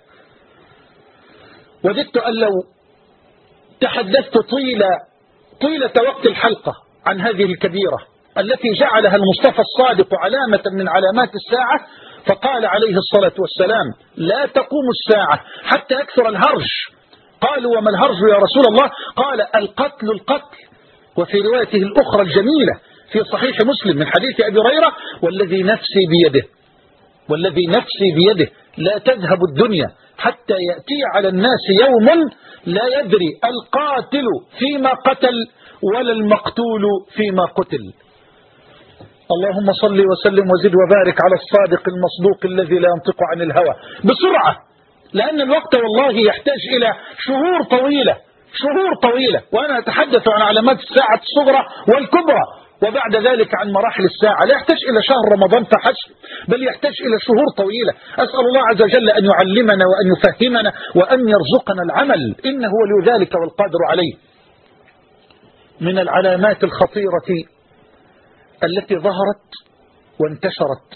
وددت أن لو تحدثت طيلة طيلة وقت الحلقة عن هذه الكبيرة التي جعلها المصطفى الصادق علامة من علامات الساعة، فقال عليه الصلاة والسلام: لا تقوم الساعة حتى يكثر الهرج. قالوا: وما الهرج يا رسول الله؟ قال: القتل القتل. وفي روايته الأخرى الجميلة في صحيح مسلم من حديث أبي هريرة: والذي نفسي بيده، والذي نفسي بيده لا تذهب الدنيا حتى يأتي على الناس يوم لا يدري القاتل فيما قتل ولا المقتول فيما قتل. اللهم صل وسلم وزد وبارك على الصادق المصدوق الذي لا ينطق عن الهوى. بسرعة، لأن الوقت والله يحتاج إلى شهور طويلة، شهور طويلة، وأنا أتحدث عن علامات الساعة الصغرى والكبرى، وبعد ذلك عن مراحل الساعة. لا يحتاج إلى شهر رمضان فحسب، بل يحتاج إلى شهور طويلة. أسأل الله عز وجل أن يعلمنا وأن يفهمنا وأن يرزقنا العمل، إنه ولي ذلك والقادر عليه. من العلامات الخطيرة التي ظهرت وانتشرت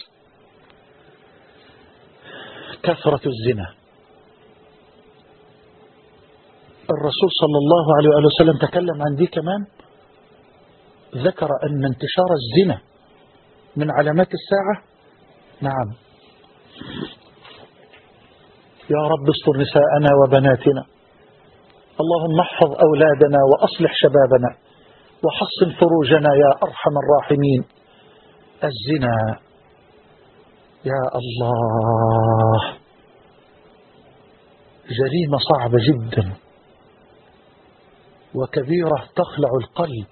كثرة الزنا. الرسول صلى الله عليه وآله وسلم تكلم عن دي كمان، ذكر أن انتشار الزنا من علامات الساعة. نعم. يا رب استر نساءنا وبناتنا، اللهم احفظ أولادنا وأصلح شبابنا وحصن فروجنا يا أرحم الراحمين. الزنا يا الله جريمة صعبة جدا وكبيرة تخلع القلب.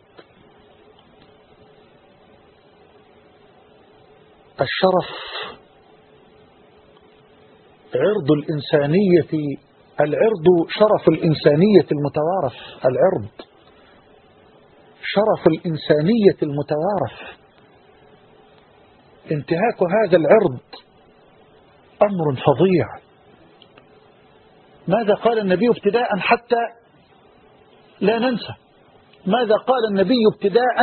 الشرف عرض الإنسانية، العرض شرف الإنسانية المتوارث، العرض شرف الإنسانية المتوارث. انتهاك هذا العرض أمر فظيع. ماذا قال النبي ابتداء حتى لا ننسى؟ ماذا قال النبي ابتداء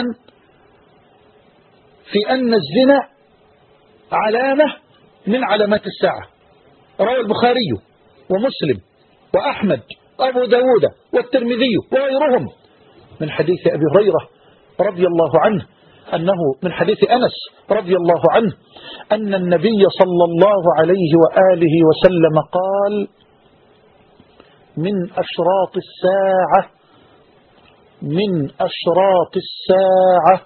في أن الزنا علامة من علامات الساعة؟ روى البخاري ومسلم وأحمد وأبو داود والترمذي وغيرهم من حديث أبي هريرة رضي الله عنه أنه من حديث أنس رضي الله عنه أن النبي صلى الله عليه وآله وسلم قال: من أشراط الساعة من أشراط الساعة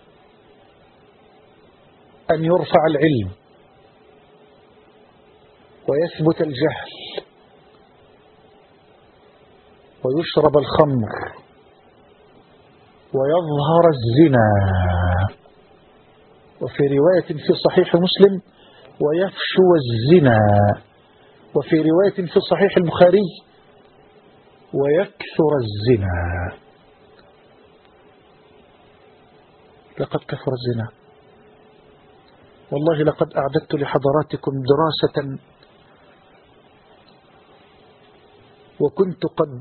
أن يرفع العلم ويثبت الجهل ويشرب الخمر ويظهر الزنا، وفي رواية في صحيح مسلم ويفشو الزنا، وفي رواية في صحيح البخاري ويكثر الزنا. لقد كثر الزنا. والله لقد أعددت لحضراتكم دراسة وكنت قد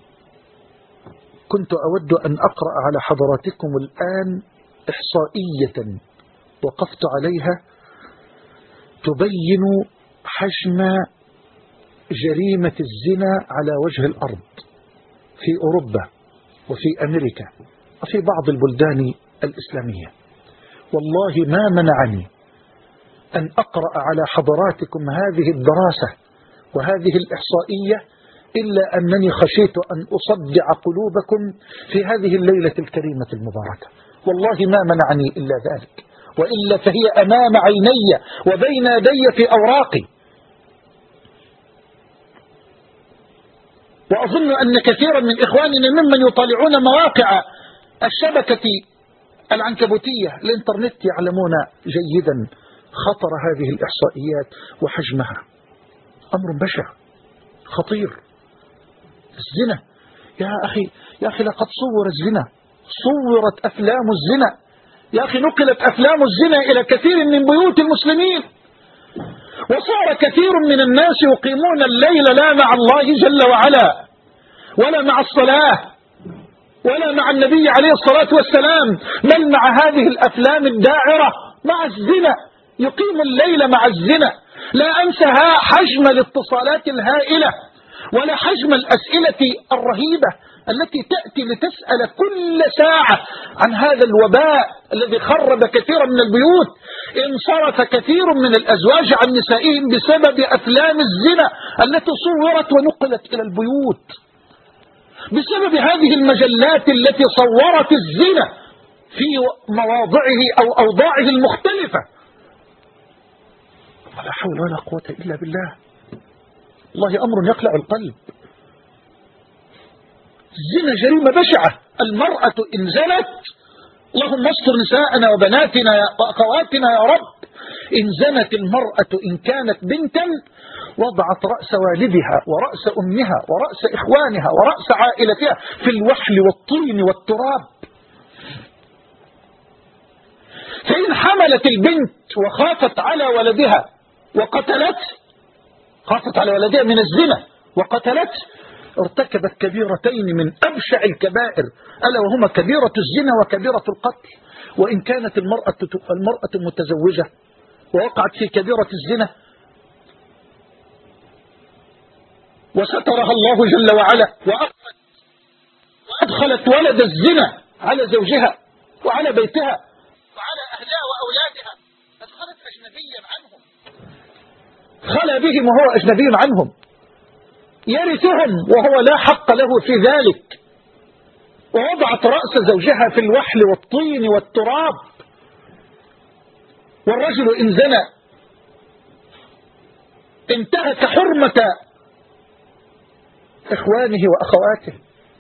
كنت أود أن أقرأ على حضراتكم الآن إحصائية وقفت عليها تبين حجم جريمة الزنا على وجه الأرض في أوروبا وفي أمريكا وفي بعض البلدان الإسلامية. والله ما منعني أن أقرأ على حضراتكم هذه الدراسة وهذه الإحصائية إلا أنني خشيت أن أصدع قلوبكم في هذه الليلة الكريمة المباركة. والله ما منعني إلا ذلك، وإلا فهي أمام عيني وبين يدي في أوراقي. وأظن أن كثيرا من إخواننا ممن يطالعون مواقع الشبكة العنكبوتية الإنترنت يعلمون جيدا خطر هذه الإحصائيات وحجمها. أمر بشع خطير. الزنا يا أخي يا أخي لقد صور الزنا، صورت أفلام الزنا يا أخي، نقلت أفلام الزنا إلى كثير من بيوت المسلمين، وصار كثير من الناس يقيمون الليل لا مع الله جل وعلا ولا مع الصلاة ولا مع النبي عليه الصلاة والسلام، بل مع هذه الأفلام الداعرة، مع الزنا، يقيم الليل مع الزنا. لا أنسى حجم الاتصالات الهائلة ولا حجم الأسئلة الرهيبة التي تأتي لتسأل كل ساعة عن هذا الوباء الذي خرب كثيرا من البيوت. انصرف كثير من الأزواج عن نسائهم بسبب أفلام الزنا التي صورت ونقلت إلى البيوت، بسبب هذه المجلات التي صورت الزنا في مواضعه أو أوضاعه المختلفة. ولا حول ولا قوة إلا بالله. والله أمر يقلع القلب. الزنا جريمة بشعة. المرأة إن زنت، اللهم استر نساءنا وبناتنا وأخواتنا يا رب، إن زنت المرأة إن كانت بنتا وضعت رأس والدها ورأس أمها ورأس إخوانها ورأس عائلتها في الوحل والطين والتراب. فإن حملت البنت وخافت على ولدها وقتلت، خافت على ولدها من الزنا وقتلت، ارتكبت كبيرتين من أبشع الكبائر، ألا وهما كبيرة الزنا وكبيرة القتل. وإن كانت المرأة المرأة متزوجة ووقعت في كبيرة الزنا وسترها الله جل وعلا، وأدخلت ولد الزنا على زوجها وعلى بيتها وعلى أهلها وأولادها، أدخلت أجنبيا عنهم، خلى بهم وهو أجنبي عنهم، يرثهم وهو لا حق له في ذلك، ووضعت رأس زوجها في الوحل والطين والتراب. والرجل إن زنى انتهك حرمة إخوانه وأخواته.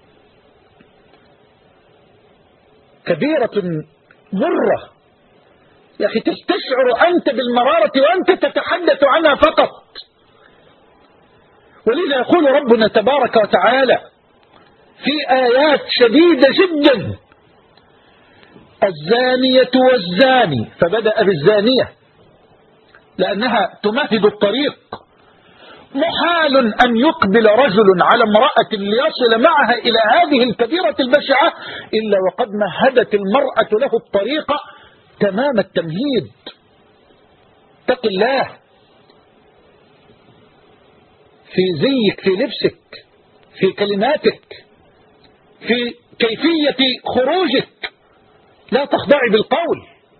كبيرة مرة يا أخي، تستشعر أنت بالمرارة وأنت تتحدث عنها فقط. ولذا يقول ربنا تبارك وتعالى في آيات شديدة جدا: الزانية والزاني، فبدأ بالزانية لأنها تمهد الطريق. محال أن يقبل رجل على امرأة ليصل معها إلى هذه الكبيرة البشعة إلا وقد مهدت المرأة له الطريق تمام التمهيد. اتق الله في زيك، في لبسك، في كلماتك، في كيفية خروجك، لا تخضعي بالقول.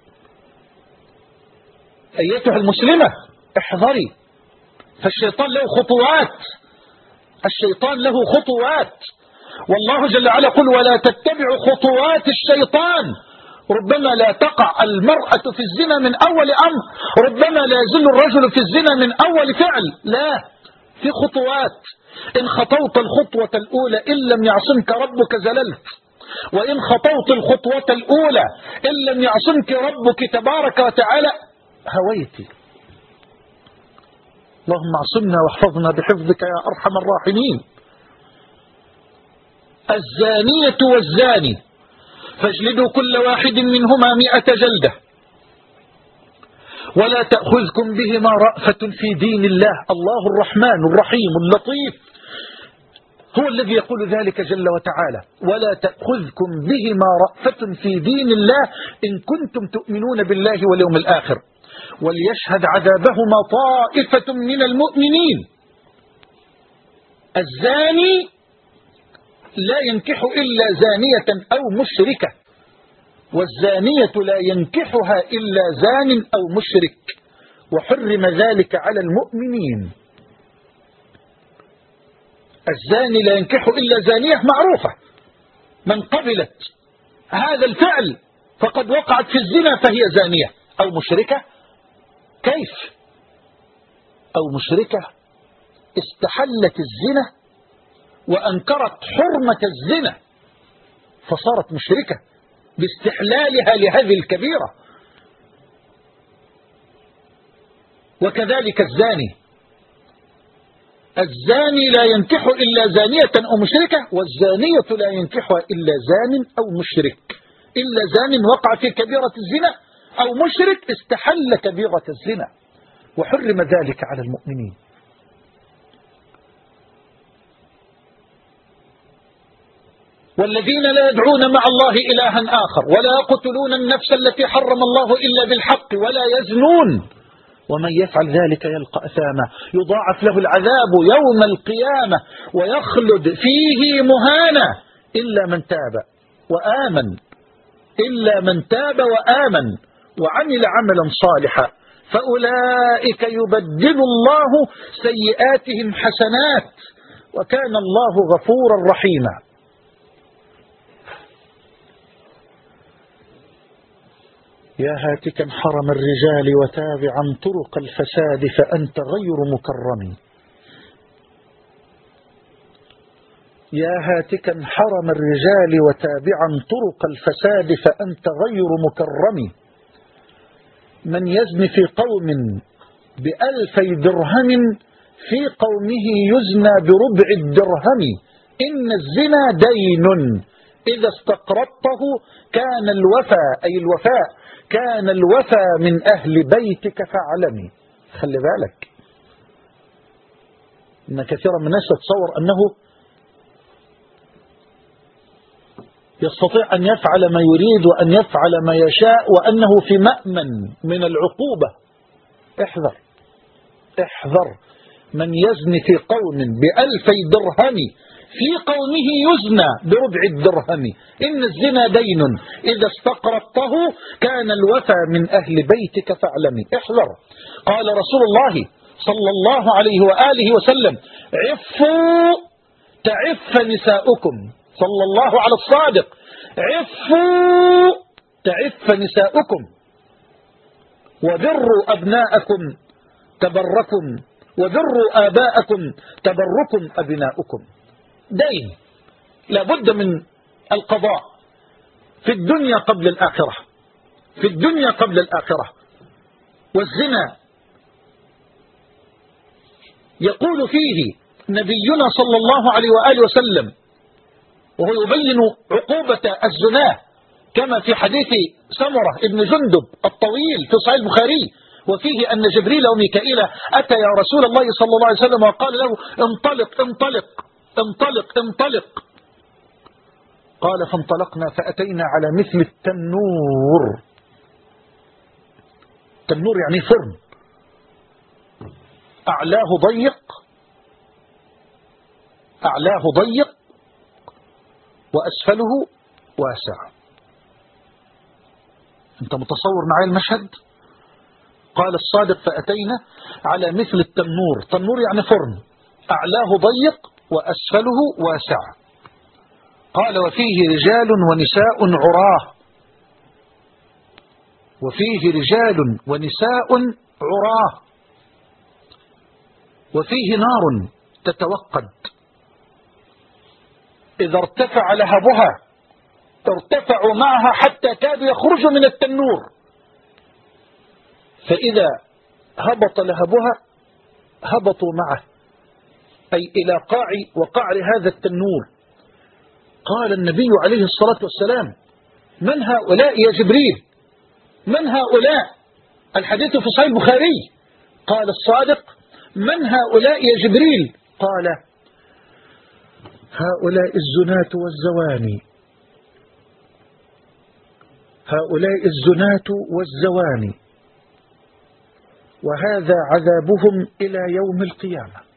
أيتها المسلمة احذري، فالشيطان له خطوات، الشيطان له خطوات، والله جل وعلا يقول: ولا تتبعوا خطوات الشيطان. ربما لا تقع المرأة في الزنا من أول أمر، ربما لا يزل الرجل في الزنا من أول فعل، لا، في خطوات. إن خطوت الخطوة الأولى إن لم يعصمك ربك زللت، وإن خطوت الخطوة الأولى إن لم يعصمك ربك تبارك وتعالى هويتي. اللهم اعصمنا واحفظنا بحفظك يا أرحم الراحمين. الزانية والزاني فاجلدوا كل واحد منهما مئة جلدة ولا تأخذكم بهما رأفة في دين الله. الله الرحمن الرحيم اللطيف هو الذي يقول ذلك جل وتعالى: ولا تأخذكم بهما رأفة في دين الله إن كنتم تؤمنون بالله واليوم الآخر وليشهد عذابهما طائفة من المؤمنين. الزاني لا ينكح إلا زانية أو مشركة، والزانية لا ينكحها إلا زان أو مشرك، وحرم ذلك على المؤمنين. الزاني لا ينكح إلا زانية معروفة، من قبلت هذا الفعل فقد وقعت في الزنا فهي زانية. أو مشركة، كيف؟ أو مشركة استحلت الزنا وأنكرت حرمة الزنا فصارت مشركة باستحلالها لهذه الكبيرة. وكذلك الزاني، الزاني لا ينكح إلا زانية أو مشركة، والزانية لا ينكحها إلا زان أو مشرك، إلا زان وقع في كبيرة الزنا أو مشرك استحل كبيرة الزنا، وحرم ذلك على المؤمنين. والذين لا يدعون مع الله إلها آخر ولا يقتلون النفس التي حرم الله إلا بالحق ولا يزنون ومن يفعل ذلك يلقى أثاما يضاعف له العذاب يوم القيامة ويخلد فيه مهانا إلا من تاب وآمن إلا من تاب وآمن وعمل عملا صالحا فأولئك يبدل الله سيئاتهم حسنات وكان الله غفورا رحيما. يا هاتكا حرم الرجال وتابعا طرق الفساد فأنت غير مكرم. يا هاتكا حرم الرجال وتابعا طرق الفساد فأنت غير مكرم. من يزن في قوم بألفي درهم في قومه يزنى بربع الدرهم. إن الزنا دين إذا استقرضته كان الوفاء أي الوفاء كان الوفاء من أهل بيتك فاعلمي. خلي بالك إن كثيرا من الناس تتصور أنه يستطيع أن يفعل ما يريد وأن يفعل ما يشاء وأنه في مأمن من العقوبة. احذر احذر من يزني في قوم بألفي درهم في قومه يزنى بربع الدرهم. إن الزنا دين إذا استقرضته كان الوفى من أهل بيتك فاعلمي. احذر. قال رسول الله صلى الله عليه وآله وسلم: عفوا تعف نساؤكم. صلى الله على الصادق: عفوا تعف نساؤكم، وبروا أبناءكم تبركم، وبروا آباءكم تبركم أبناؤكم. دين لابد من القضاء في الدنيا قبل الآخرة، في الدنيا قبل الآخرة. والزنا يقول فيه نبينا صلى الله عليه وآله وسلم وهو يبين عقوبة الزنا كما في حديث سمرة ابن جندب الطويل في صحيح البخاري، وفيه أن جبريل وميكائيل أتى يا رسول الله صلى الله عليه وسلم وقال له: انطلق انطلق انطلق انطلق. قال: فانطلقنا فأتينا على مثل التنور. التنور يعني فرن، أعلاه ضيق، أعلاه ضيق وأسفله واسع. أنت متصور معي المشهد؟ قال الصادق: فأتينا على مثل التنور. تنور يعني فرن، أعلاه ضيق وأسفله واسع. قال: وفيه رجال ونساء عراه، وفيه رجال ونساء عراه، وفيه نار تتوقد، إذا ارتفع لهبها ارتفعوا معها حتى كادوا يخرجوا من التنور، فإذا هبط لهبها هبطوا معه، أي إلى قاع وقعر هذا التنور. قال النبي عليه الصلاة والسلام: من هؤلاء يا جبريل؟ من هؤلاء؟ الحديث في صحيح البخاري. قال الصادق: من هؤلاء يا جبريل؟ قال: هؤلاء الزناة والزواني، هؤلاء الزناة والزواني، وهذا عذابهم إلى يوم القيامة.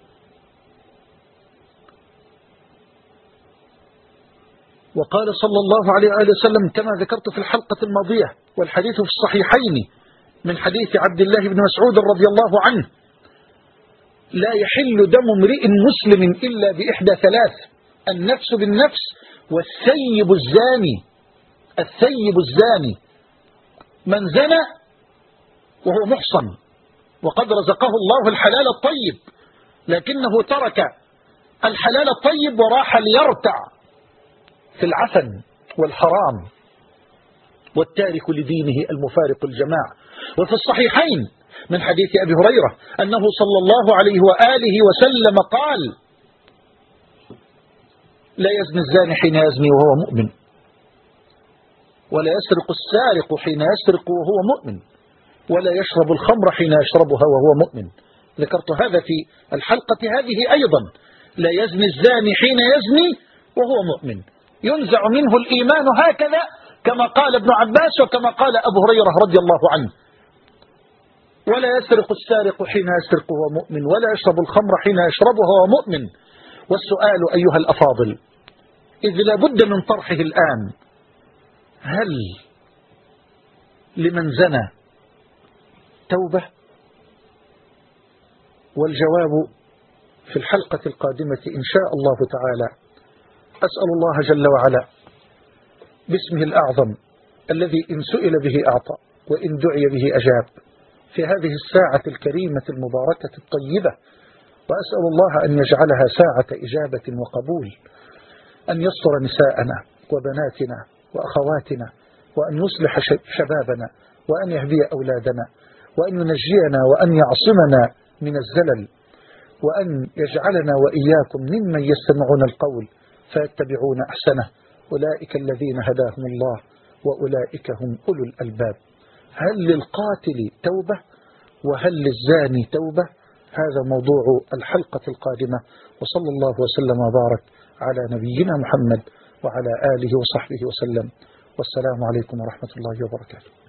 وقال صلى الله عليه وآله وسلم كما ذكرت في الحلقة الماضية، والحديث في الصحيحين من حديث عبد الله بن مسعود رضي الله عنه: لا يحل دم امرئ مسلم إلا بإحدى ثلاث: النفس بالنفس، والثيب الزاني. الثيب الزاني من زنى وهو محصن وقد رزقه الله الحلال الطيب، لكنه ترك الحلال الطيب وراح ليرتع في العفن والحرام، والتارك لدينه المفارق الجماعة. وفي الصحيحين من حديث أبي هريرة أنه صلى الله عليه وآله وسلم قال: لا يزني الزاني حين يزني وهو مؤمن، ولا يسرق السارق حين يسرق وهو مؤمن، ولا يشرب الخمر حين يشربها وهو مؤمن. ذكرت هذا في الحلقة هذه أيضا: لا يزني الزاني حين يزني وهو مؤمن، ينزع منه الإيمان هكذا كما قال ابن عباس وكما قال أبو هريرة رضي الله عنه. ولا يسرق السارق حين يسرق وهو مؤمن، ولا يشرب الخمر حين يشربها وهو مؤمن. والسؤال أيها الأفاضل، إذ لا بد من طرحه الآن: هل لمن زنى توبة؟ والجواب في الحلقة القادمة إن شاء الله تعالى. أسأل الله جل وعلا باسمه الأعظم الذي إن سئل به أعطى وإن دعي به أجاب في هذه الساعة الكريمة المباركة الطيبة، وأسأل الله أن يجعلها ساعة إجابة وقبول، أن يستر نساءنا وبناتنا وأخواتنا، وأن يصلح شبابنا، وأن يهدي أولادنا، وأن ينجينا، وأن يعصمنا من الزلل، وأن يجعلنا وإياكم ممن يستمعون القول فيتبعون أحسنه. أولئك الذين هداهم الله وأولئك هم أولو الألباب. هل للقاتل توبة؟ وهل للزاني توبة؟ هذا موضوع الحلقة القادمة، وصلى الله وسلم وبارك على نبينا محمد وعلى آله وصحبه وسلم، والسلام عليكم ورحمة الله وبركاته.